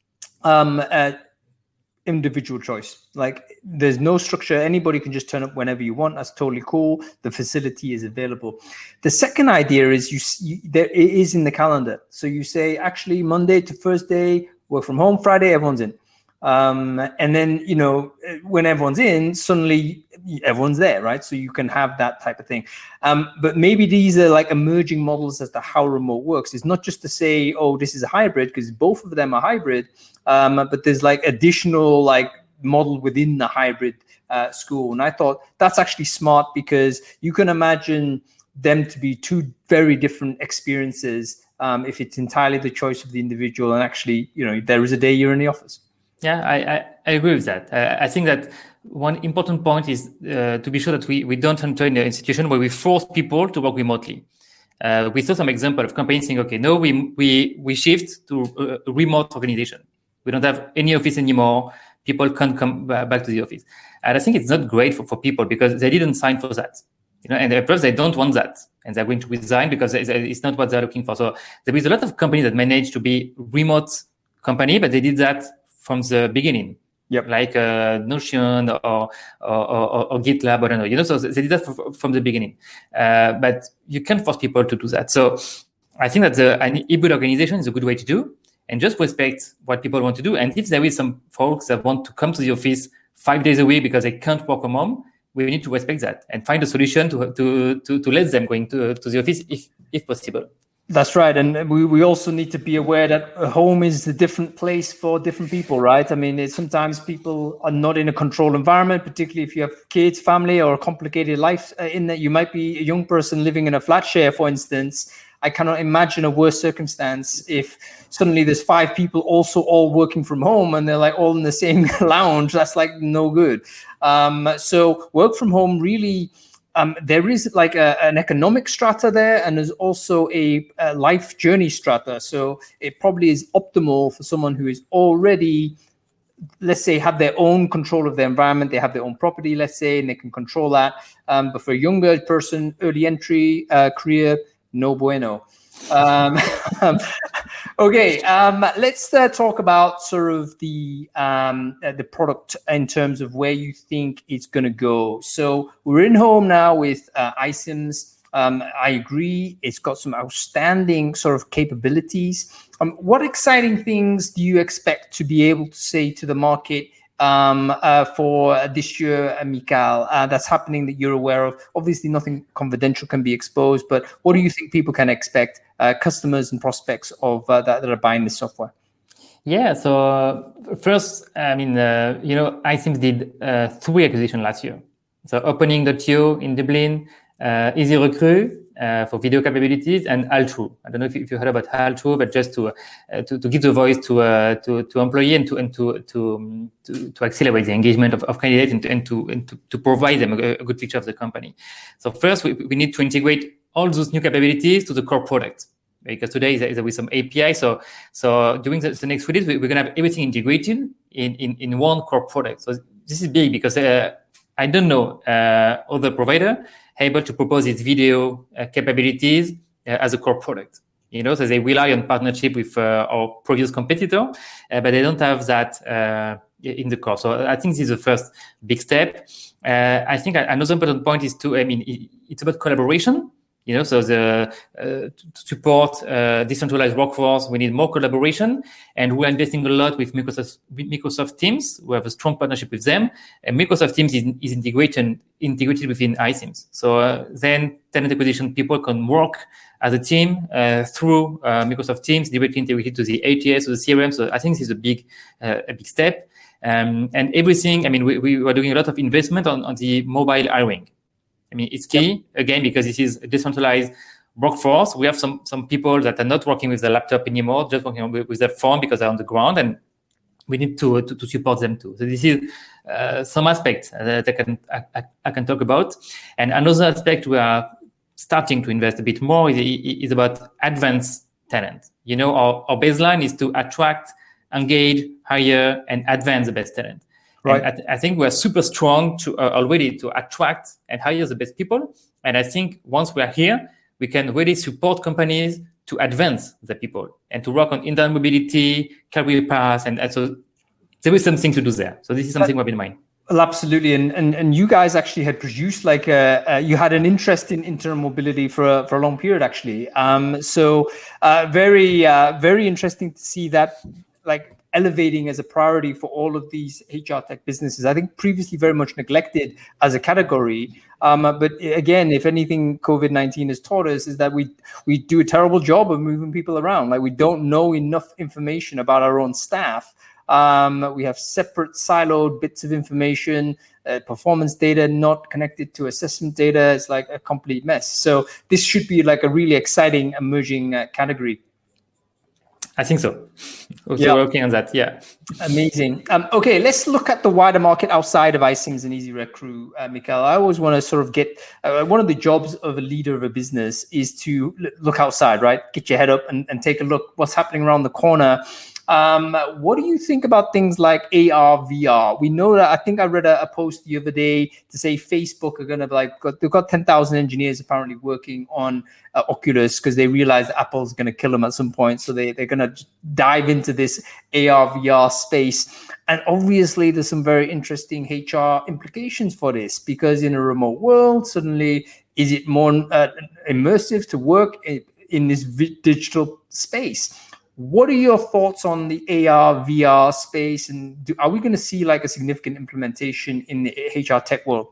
A: um, uh, individual choice. Like there's no structure; anybody can just turn up whenever you want. That's totally cool. The facility is available. The second idea is you, you there it is in the calendar. So you say actually Monday to Thursday work from home, Friday everyone's in. Um, and then, you know, when everyone's in, suddenly everyone's there, right? So you can have that type of thing. Um, but maybe these are like emerging models as to how remote works. It's not just to say, oh, this is a hybrid, because both of them are hybrid. Um, but there's like additional like model within the hybrid uh, school. And I thought that's actually smart because you can imagine them to be two very different experiences um, if it's entirely the choice of the individual. And actually, you know, there is a day you're in the office.
B: Yeah, I, I, I agree with that. Uh, I think that one important point is uh, to be sure that we, we don't enter in a situation where we force people to work remotely. Uh, we saw some example of companies saying, okay, no, we we we shift to a remote organization. We don't have any office anymore. People can't come back to the office. And I think it's not great for, for people because they didn't sign for that. You know, and perhaps they don't want that. And they're going to resign because it's not what they're looking for. So there is a lot of companies that manage to be remote company, but they did that from the beginning. Yep. Like uh, Notion or or, or or GitLab, I don't know. You know, so they did that from the beginning. Uh, but you can force people to do that. So I think that the, an hybrid organization is a good way to do, and just respect what people want to do. And if there is some folks that want to come to the office five days a week because they can't work from home, we need to respect that and find a solution to to to, to let them going to to the office if if possible.
A: That's right. And we, we also need to be aware that home is a different place for different people, right? I mean, it's, sometimes people are not in a controlled environment, particularly if you have kids, family, or a complicated life in that you might be a young person living in a flat share, for instance. I cannot imagine a worse circumstance if suddenly there's five people also all working from home and they're like all in the same lounge. That's like no good. Um, so work from home really... Um, there is like a, an economic strata there, and there's also a, a life journey strata. So it probably is optimal for someone who is already, let's say, have their own control of their environment. They have their own property, let's say, and they can control that. Um, but for a younger person, early entry uh, career, no bueno. Um, okay, um, let's uh, talk about sort of the um, uh, the product in terms of where you think it's going to go. So we're in home now with uh, iCIMS. Um, I agree, it's got some outstanding sort of capabilities. Um, what exciting things do you expect to be able to say to the market um, uh, for this year, uh, Michael, uh, that's happening that you're aware of? Obviously, nothing confidential can be exposed, but what do you think people can expect, uh, customers and prospects of uh, that, that are buying this software?
B: Yeah, so uh, first, I mean, uh, you know, iCIMS did uh, three acquisitions last year. So opening dot io in Dublin, uh, EasyRecruit, Uh, for video capabilities, and Altru. I don't know if you, if you heard about Altru, but just to uh, to, to give the voice to uh, to to employee and to and to to um, to, to accelerate the engagement of, of candidates and to and to, and to, to provide them a, a good picture of the company. So first, we, we need to integrate all those new capabilities to the core product, because today there is with some A P I. So so during the, the next few days, we, we're gonna have everything integrated in in in one core product. So this is big because uh, I don't know uh, other provider able to propose its video uh, capabilities uh, as a core product. You know, so they rely on partnership with uh, our previous competitor, uh, but they don't have that uh, in the core. So I think this is the first big step. Uh, I think another important point is to, I mean, it's about collaboration. You know, so the uh, to support uh, decentralized workforce, we need more collaboration, and we're investing a lot with Microsoft with Microsoft Teams. We have a strong partnership with them, and Microsoft Teams is, is integrated integrated within iCIMS. So uh, then talent acquisition people can work as a team uh, through uh, Microsoft Teams, directly integrated to the A T S or the C R M. So I think this is a big uh, a big step, um, and everything. I mean, we we are doing a lot of investment on on the mobile hiring. I mean, it's key, yep. Again, because this is a decentralized workforce. We have some some people that are not working with their laptop anymore, just working with, with their phone because they're on the ground, and we need to to, to support them too. So this is uh, some aspects that I can I, I can talk about. And another aspect we are starting to invest a bit more is, is about advanced talent. You know, our, our baseline is to attract, engage, hire, and advance the best talent. Right. I, th- I think we're super strong to uh, already to attract and hire the best people. And I think once we are here, we can really support companies to advance the people and to work on internal mobility, career paths, and, and so there is something to do there. So this is something we have in mind.
A: Well, absolutely, and and and you guys actually had produced like a, uh, you had an interest in internal mobility for a, for a long period actually. Um, so uh, very uh, very interesting to see that like elevating as a priority for all of these H R tech businesses. I think previously very much neglected as a category. Um, but again, if anything, COVID nineteen has taught us is that we we do a terrible job of moving people around. Like we don't know enough information about our own staff. Um, we have separate siloed bits of information, uh, performance data not connected to assessment data. It's like a complete mess. So this should be like a really exciting emerging uh, category.
B: I think so. We're yeah. working on that. Yeah.
A: Amazing. Um, okay, let's look at the wider market outside of iCIMS and EasyRecruit, uh, Michael. I always want to sort of get uh, one of the jobs of a leader of a business is to l- look outside, right? Get your head up and, and take a look what's happening around the corner. Um, what do you think about things like A R, V R? We know that, I think I read a, a post the other day to say Facebook are going to like, got, they've got ten thousand engineers apparently working on uh, Oculus because they realize that Apple's going to kill them at some point. So they, they're going to dive into this A R, V R space. And obviously there's some very interesting H R implications for this, because in a remote world, suddenly, is it more uh, immersive to work in, in this vi- digital space? What are your thoughts on the A R, V R space? And do, are we going to see like a significant implementation in the H R tech world?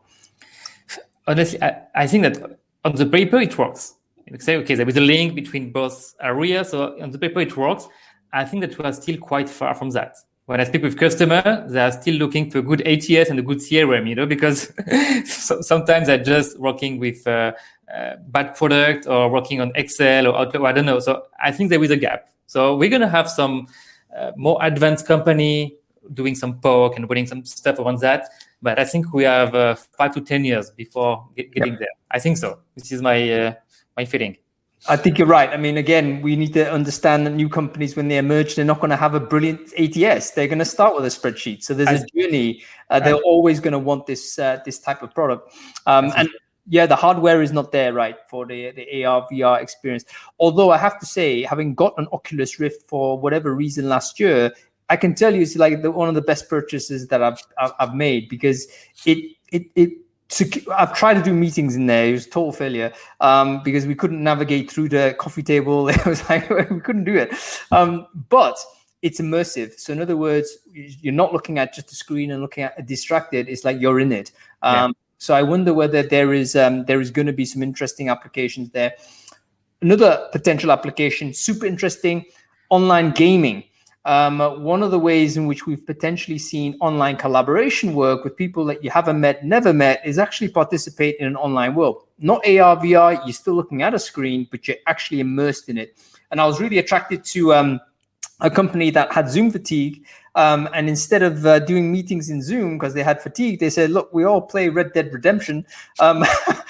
B: Honestly, I, I think that on the paper, it works. You say, okay, there is a link between both areas. So on the paper, it works. I think that we are still quite far from that. When I speak with customers, they are still looking for a good A T S and a good C R M, you know, because so, sometimes they're just working with uh, uh, bad product or working on Excel or Outlook, I don't know. So I think there is a gap. So we're going to have some uh, more advanced company doing some P O C and running some stuff around that. But I think we have uh, five to ten years before get, getting yep. there. I think so. This is my uh, my feeling.
A: I think you're right. I mean, again, we need to understand that new companies, when they emerge, they're not going to have a brilliant A T S. They're going to start with a spreadsheet. So there's I, a journey. Uh, they're I, always going to want this uh, this type of product. Um, and yeah, the hardware is not there, right, for the, the A R, V R experience. Although I have to say, having got an Oculus Rift for whatever reason last year, I can tell you it's like the, one of the best purchases that I've I've made, because it it it. I've tried to do meetings in there. It was a total failure um, because we couldn't navigate through the coffee table. It was like we couldn't do it. Um, but it's immersive. So in other words, you're not looking at just a screen and looking at distracted. It's like you're in it. Um, yeah. So I wonder whether there is um, there is going to be some interesting applications there. Another potential application, super interesting, online gaming. Um, one of the ways in which we've potentially seen online collaboration work with people that you haven't met, never met, is actually participate in an online world. Not A R, V R, you're still looking at a screen, but you're actually immersed in it. And I was really attracted to um, a company that had Zoom fatigue. Um, and instead of uh, doing meetings in Zoom because they had fatigue, they said, look, we all play Red Dead Redemption. Um,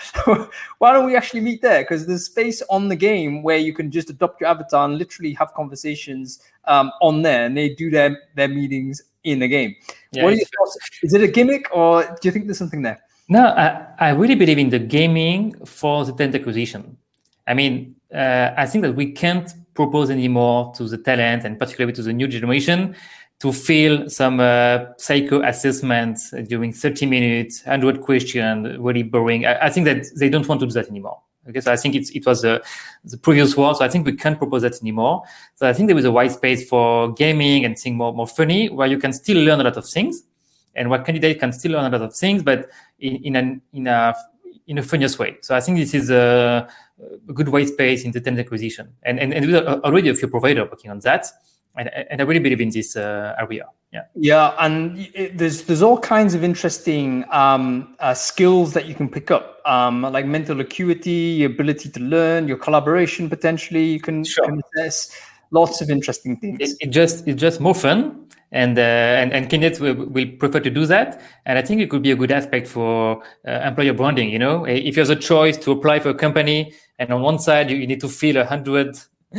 A: why don't we actually meet there? Because there's space on the game where you can just adopt your avatar and literally have conversations um, on there. And they do their, their meetings in the game. Yeah, what are your thoughts? Is it a gimmick, or do you think there's something there?
B: No, I, I really believe in the gaming for the talent acquisition. I mean, uh, I think that we can't propose anymore to the talent, and particularly to the new generation, to fill some uh, psycho assessments during thirty minutes, one hundred questions, really boring. I, I think that they don't want to do that anymore. Okay, so I think it's, it was uh, the previous one, so I think we can't propose that anymore. So I think there is a wide space for gaming and things more, more funny, where you can still learn a lot of things, and where candidates can still learn a lot of things, but in, in, an, in, a, in a funniest way. So I think this is a, a good wide space in the talent acquisition. And, and, and there's already a few providers working on that. And, and I really believe in this uh, area. Yeah,
A: yeah, and it, there's there's all kinds of interesting um, uh, skills that you can pick up, um, like mental acuity, your ability to learn, your collaboration potentially. You can, sure. can assess lots of interesting things.
B: It, it just it's just more fun, and uh, and and candidates will, will prefer to do that. And I think it could be a good aspect for uh, employer branding. You know, if you have a choice to apply for a company, and on one side you, you need to fill a hundred.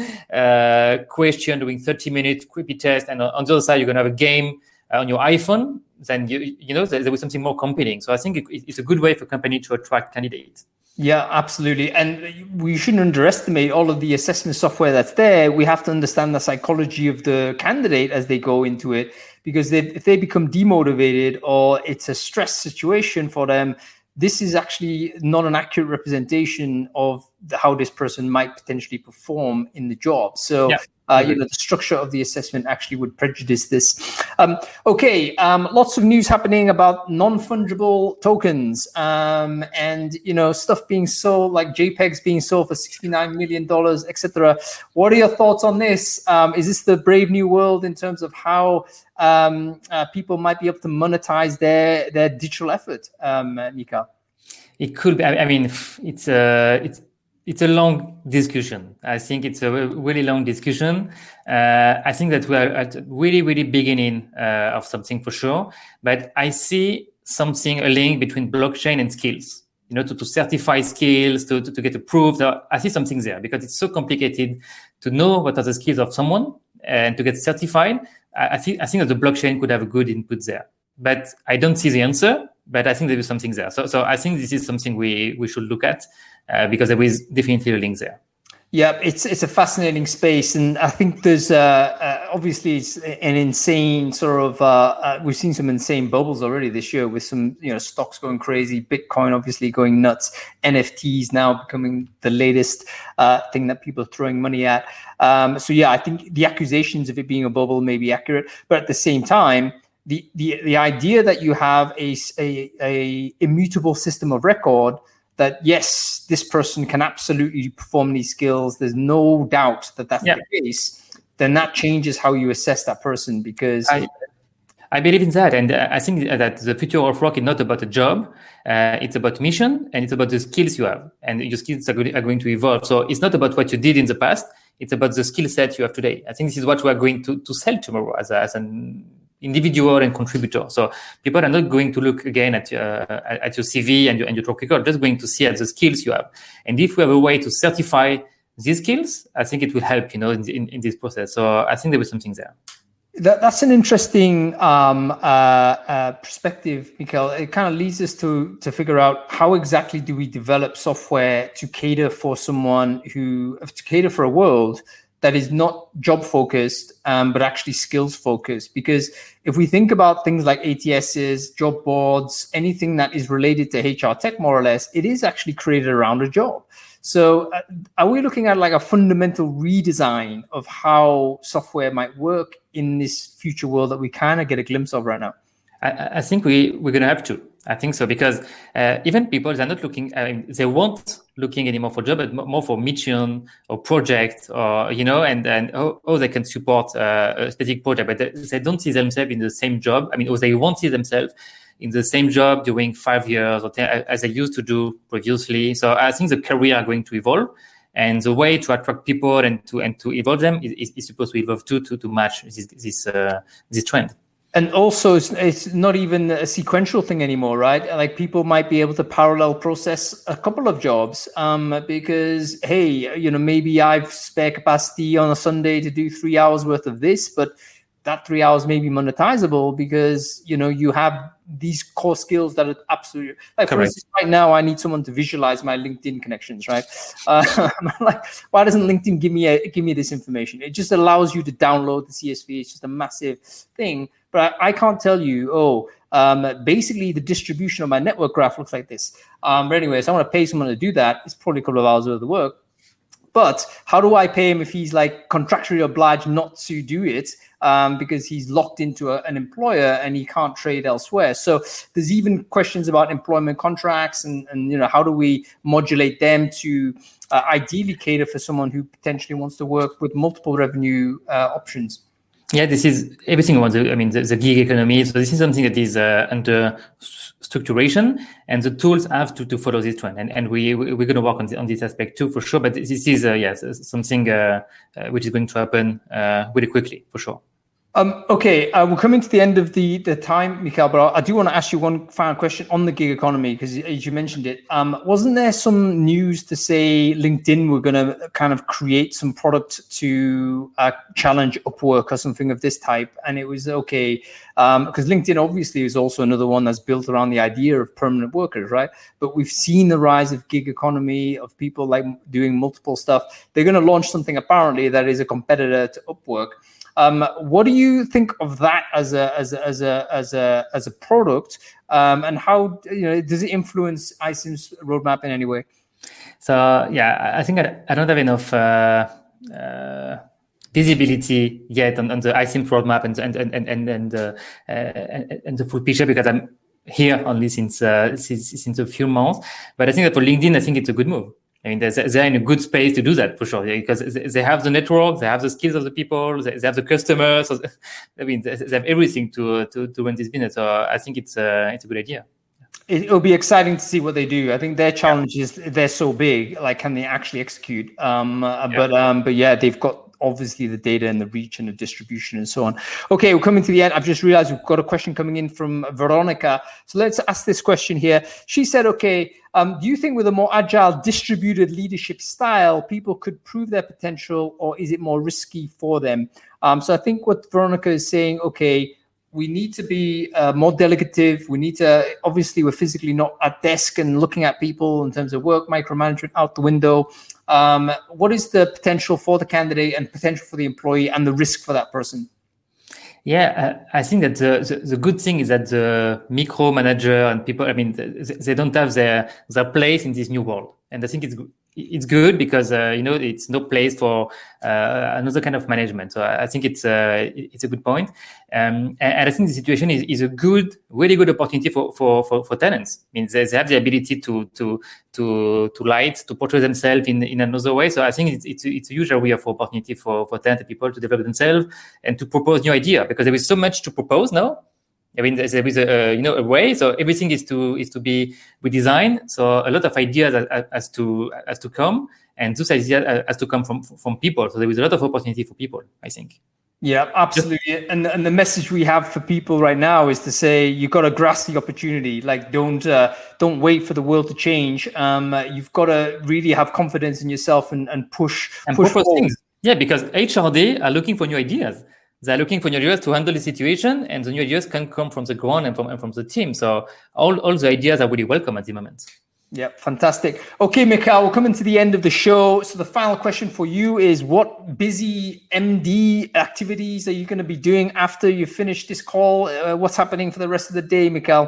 B: Uh, question doing thirty minutes quippy test, and on the other side you're going to have a game uh, on your iPhone, then you you know there, there was something more compelling. So I think it, it's a good way for a company to attract candidates.
A: Yeah, absolutely. And we shouldn't underestimate all of the assessment software that's there. We have to understand the psychology of the candidate as they go into it, because they, if they become demotivated or it's a stress situation for them, this is actually not an accurate representation of the, how this person might potentially perform in the job. So, yeah. uh, you know, the structure of the assessment actually would prejudice this. Um, okay, um, lots of news happening about non-fungible tokens um, and, you know, stuff being sold, like JPEGs being sold for sixty-nine million dollars, et cetera. What are your thoughts on this? Um, is this the brave new world in terms of how um, uh, people might be able to monetize their, their digital effort, um, Nika?
B: It could be. I mean, it's a it's it's a long discussion. I think it's a really long discussion. Uh, I think that we are at really really beginning uh, of something for sure. But I see something a link between blockchain and skills. You know, to, to certify skills, to, to to get approved. I see something there because it's so complicated to know what are the skills of someone. and to get certified, I, I think I think that the blockchain could have a good input there. But I don't see the answer. But I think there is something there. So so I think this is something we we should look at uh, because there is definitely a link there.
A: Yeah, it's it's a fascinating space, and I think there's uh, uh, obviously it's an insane sort of. Uh, uh, we've seen some insane bubbles already this year with some you know stocks going crazy, Bitcoin obviously going nuts, N F Ts now becoming the latest uh, thing that people are throwing money at. Um, so yeah, I think the accusations of it being a bubble may be accurate, but at the same time, the the the idea that you have a a, a immutable system of record. That yes, this person can absolutely perform these skills. There's no doubt that that's yeah. the case. Then that changes how you assess that person because
B: I, I believe in that, and I think that the future of work is not about a job. Uh, it's about mission, and it's about the skills you have, and your skills are going, are going to evolve. So it's not about what you did in the past. It's about the skill set you have today. I think this is what we are going to, to sell tomorrow as a, as an individual and contributor. So people are not going to look again at uh, at your C V and your, and your track record, just going to see at the skills you have. And if we have a way to certify these skills, I think it will help, you know, in, in, in this process. So I think there was something there.
A: That, that's an interesting um, uh, uh, perspective, Michael. It kind of leads us to to figure out how exactly do we develop software to cater for someone who, to cater for a world that is not job focused, um, but actually skills focused. Because if we think about things like A T Ss, job boards, anything that is related to H R tech, more or less, it is actually created around a job. So uh, are we looking at like a fundamental redesign of how software might work in this future world that we kind of get a glimpse of right now?
B: I, I think we, we're going to have to. I think so, because uh, even people, they're not looking, I mean, they won't looking anymore for job, but more for mission or project or, you know, and, and oh, oh, they can support uh, a specific project, but they, they don't see themselves in the same job. I mean, or they won't see themselves in the same job during five years or ten, as they used to do previously. So I think the career are going to evolve. And the way to attract people and to and to evolve them is, is, is supposed to evolve too, to, to match this this, uh, this trend.
A: And also, it's, it's not even a sequential thing anymore, right? Like people might be able to parallel process a couple of jobs um, because, hey, you know, maybe I've spare capacity on a Sunday to do three hours worth of this, but that three hours may be monetizable because, you know, you have these core skills that are absolutely, like for instance, right now, I need someone to visualize my LinkedIn connections, right? Uh, like, why doesn't LinkedIn give me a, give me this information? It just allows you to download the C S V. It's just a massive thing. But I, I can't tell you, oh, um, basically the distribution of my network graph looks like this. Um, but anyways, I want to pay someone to do that. It's probably a couple of hours worth of work. But how do I pay him if he's like contractually obliged not to do it um, because he's locked into a, an employer and he can't trade elsewhere? So there's even questions about employment contracts and, and you know, how do we modulate them to uh, ideally cater for someone who potentially wants to work with multiple revenue uh, options?
B: Yeah, this is everything about the, I mean, the, the gig economy. So this is something that is uh, under structuration, and the tools have to, to follow this trend. And and we we're going to work on the, on this aspect too, for sure. But this is uh, yes something uh, uh, which is going to happen uh, really quickly, for sure.
A: Um, okay, uh, we're coming to the end of the, the time, Michael, but I do want to ask you one final question on the gig economy, because as you mentioned it, um, wasn't there some news to say LinkedIn were going to kind of create some product to uh, challenge Upwork or something of this type? And it was okay, um, because LinkedIn obviously is also another one that's built around the idea of permanent workers, right? But we've seen the rise of gig economy, of people like doing multiple stuff. They're going to launch something apparently that is a competitor to Upwork. Um, what do you think of that as a as a as a as a as a product, um, and how you know does it influence I S I M's roadmap in any way?
B: So yeah, I think I, I don't have enough uh, uh, visibility yet on, on the I S I M roadmap and and and and and the uh, and, and the full picture, because I'm here only since uh, since since a few months. But I think that for LinkedIn, I think it's a good move. I mean, they're, they're in a good space to do that, for sure, because they have the network, they have the skills of the people, they, they have the customers. So, I mean, they have everything to to, to run this business. So I think it's a, it's a good idea.
A: It'll be exciting to see what they do. I think their challenge is they're so big, like, can they actually execute? Um, yeah. But um, but yeah, they've got obviously the data and the reach and the distribution and so on. Okay, we're coming to the end. I've just realized we've got a question coming in from Veronica. So let's ask this question here. She said, okay, um, do you think with a more agile distributed leadership style, people could prove their potential, or is it more risky for them? Um, so I think what Veronica is saying, okay, we need to be uh, more delegative. We need to, obviously, we're physically not at desk and looking at people in terms of work, micromanagement out the window. Um, what is the potential for the candidate and potential for the employee and the risk for that person?
B: Yeah, I think that the, the, the good thing is that the micromanager and people, I mean, they don't have their, their place in this new world. And I think it's it's good because, uh, you know, it's no place for uh, another kind of management. So I think it's uh, it's a good point. Um, and, and I think the situation is, is a good, really good opportunity for, for, for, for tenants. I mean, they, they have the ability to to to to light, to portray themselves in, in another way. So I think it's it's, it's a huge area of opportunity for, for tenant people to develop themselves and to propose new ideas, because there is so much to propose now. I mean, there is a uh, you know a way. So everything is to is to be redesigned. So a lot of ideas has, has to has to come, and those ideas has to come from from people. So there is a lot of opportunity for people, I think.
A: Yeah, absolutely. And and the message we have for people right now is to say you got to grasp the opportunity. Like, don't uh, don't wait for the world to change. Um, you've got to really have confidence in yourself and and push
B: and
A: push
B: propose things. Yeah, because H R D are looking for new ideas. They're looking for new ideas to handle the situation, and the new ideas can come from the ground and from and from the team. So all, all the ideas are really welcome at the moment.
A: Yeah, fantastic. Okay, Mikhail, we're coming to the end of the show. So the final question for you is, what busy M D activities are you going to be doing after you finish this call? Uh, what's happening for the rest of the day, Mikhail?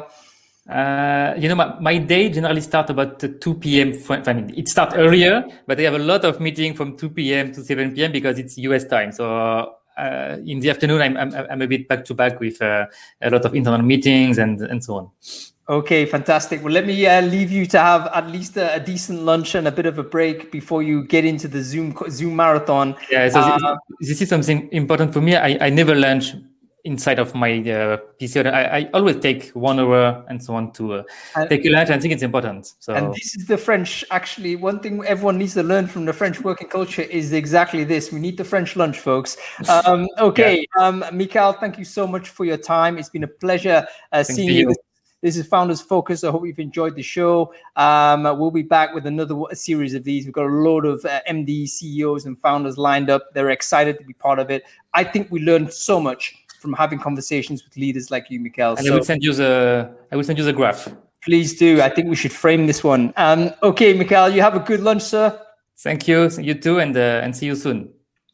B: Uh, you know, my, my day generally starts about two p.m. I mean, it starts earlier, but I have a lot of meetings from two p.m. to seven p.m. because it's U S time. So Uh, in the afternoon, I'm, I'm I'm a bit back to back with uh, a lot of internal meetings and and so on.
A: Okay, fantastic. Well, let me uh, leave you to have at least a, a decent lunch and a bit of a break before you get into the Zoom Zoom marathon.
B: Yeah, so
A: uh,
B: this, this is something important for me. I, I never lunch inside of my uh, P C. I, I always take one hour and so on to uh, and, take a lunch. I think it's important. So,
A: and this is the French. Actually, one thing everyone needs to learn from the French working culture is exactly this. We need the French lunch, folks. Um, okay, yeah. um, Mikhail, thank you so much for your time. It's been a pleasure uh, seeing you. you. This is Founders Focus. I hope you've enjoyed the show. Um, we'll be back with another series of these. We've got a load of uh, M Ds, C E Os, and founders lined up. They're excited to be part of it. I think we learned so much from having conversations with leaders like you, Mikhail.
B: And so, I will send you the I will send you the graph.
A: Please do. I think we should frame this one. Um, okay, Mikhail, you have a good lunch, sir.
B: Thank you. You too, and uh, and see you soon.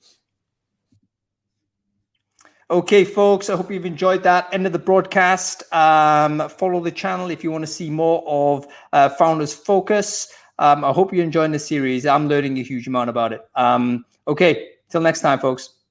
A: Okay, folks, I hope you've enjoyed that. End of the broadcast. Um, follow the channel if you want to see more of uh, Founders Focus. Um, I hope you're enjoying the series. I'm learning a huge amount about it. Um, okay, till next time, folks.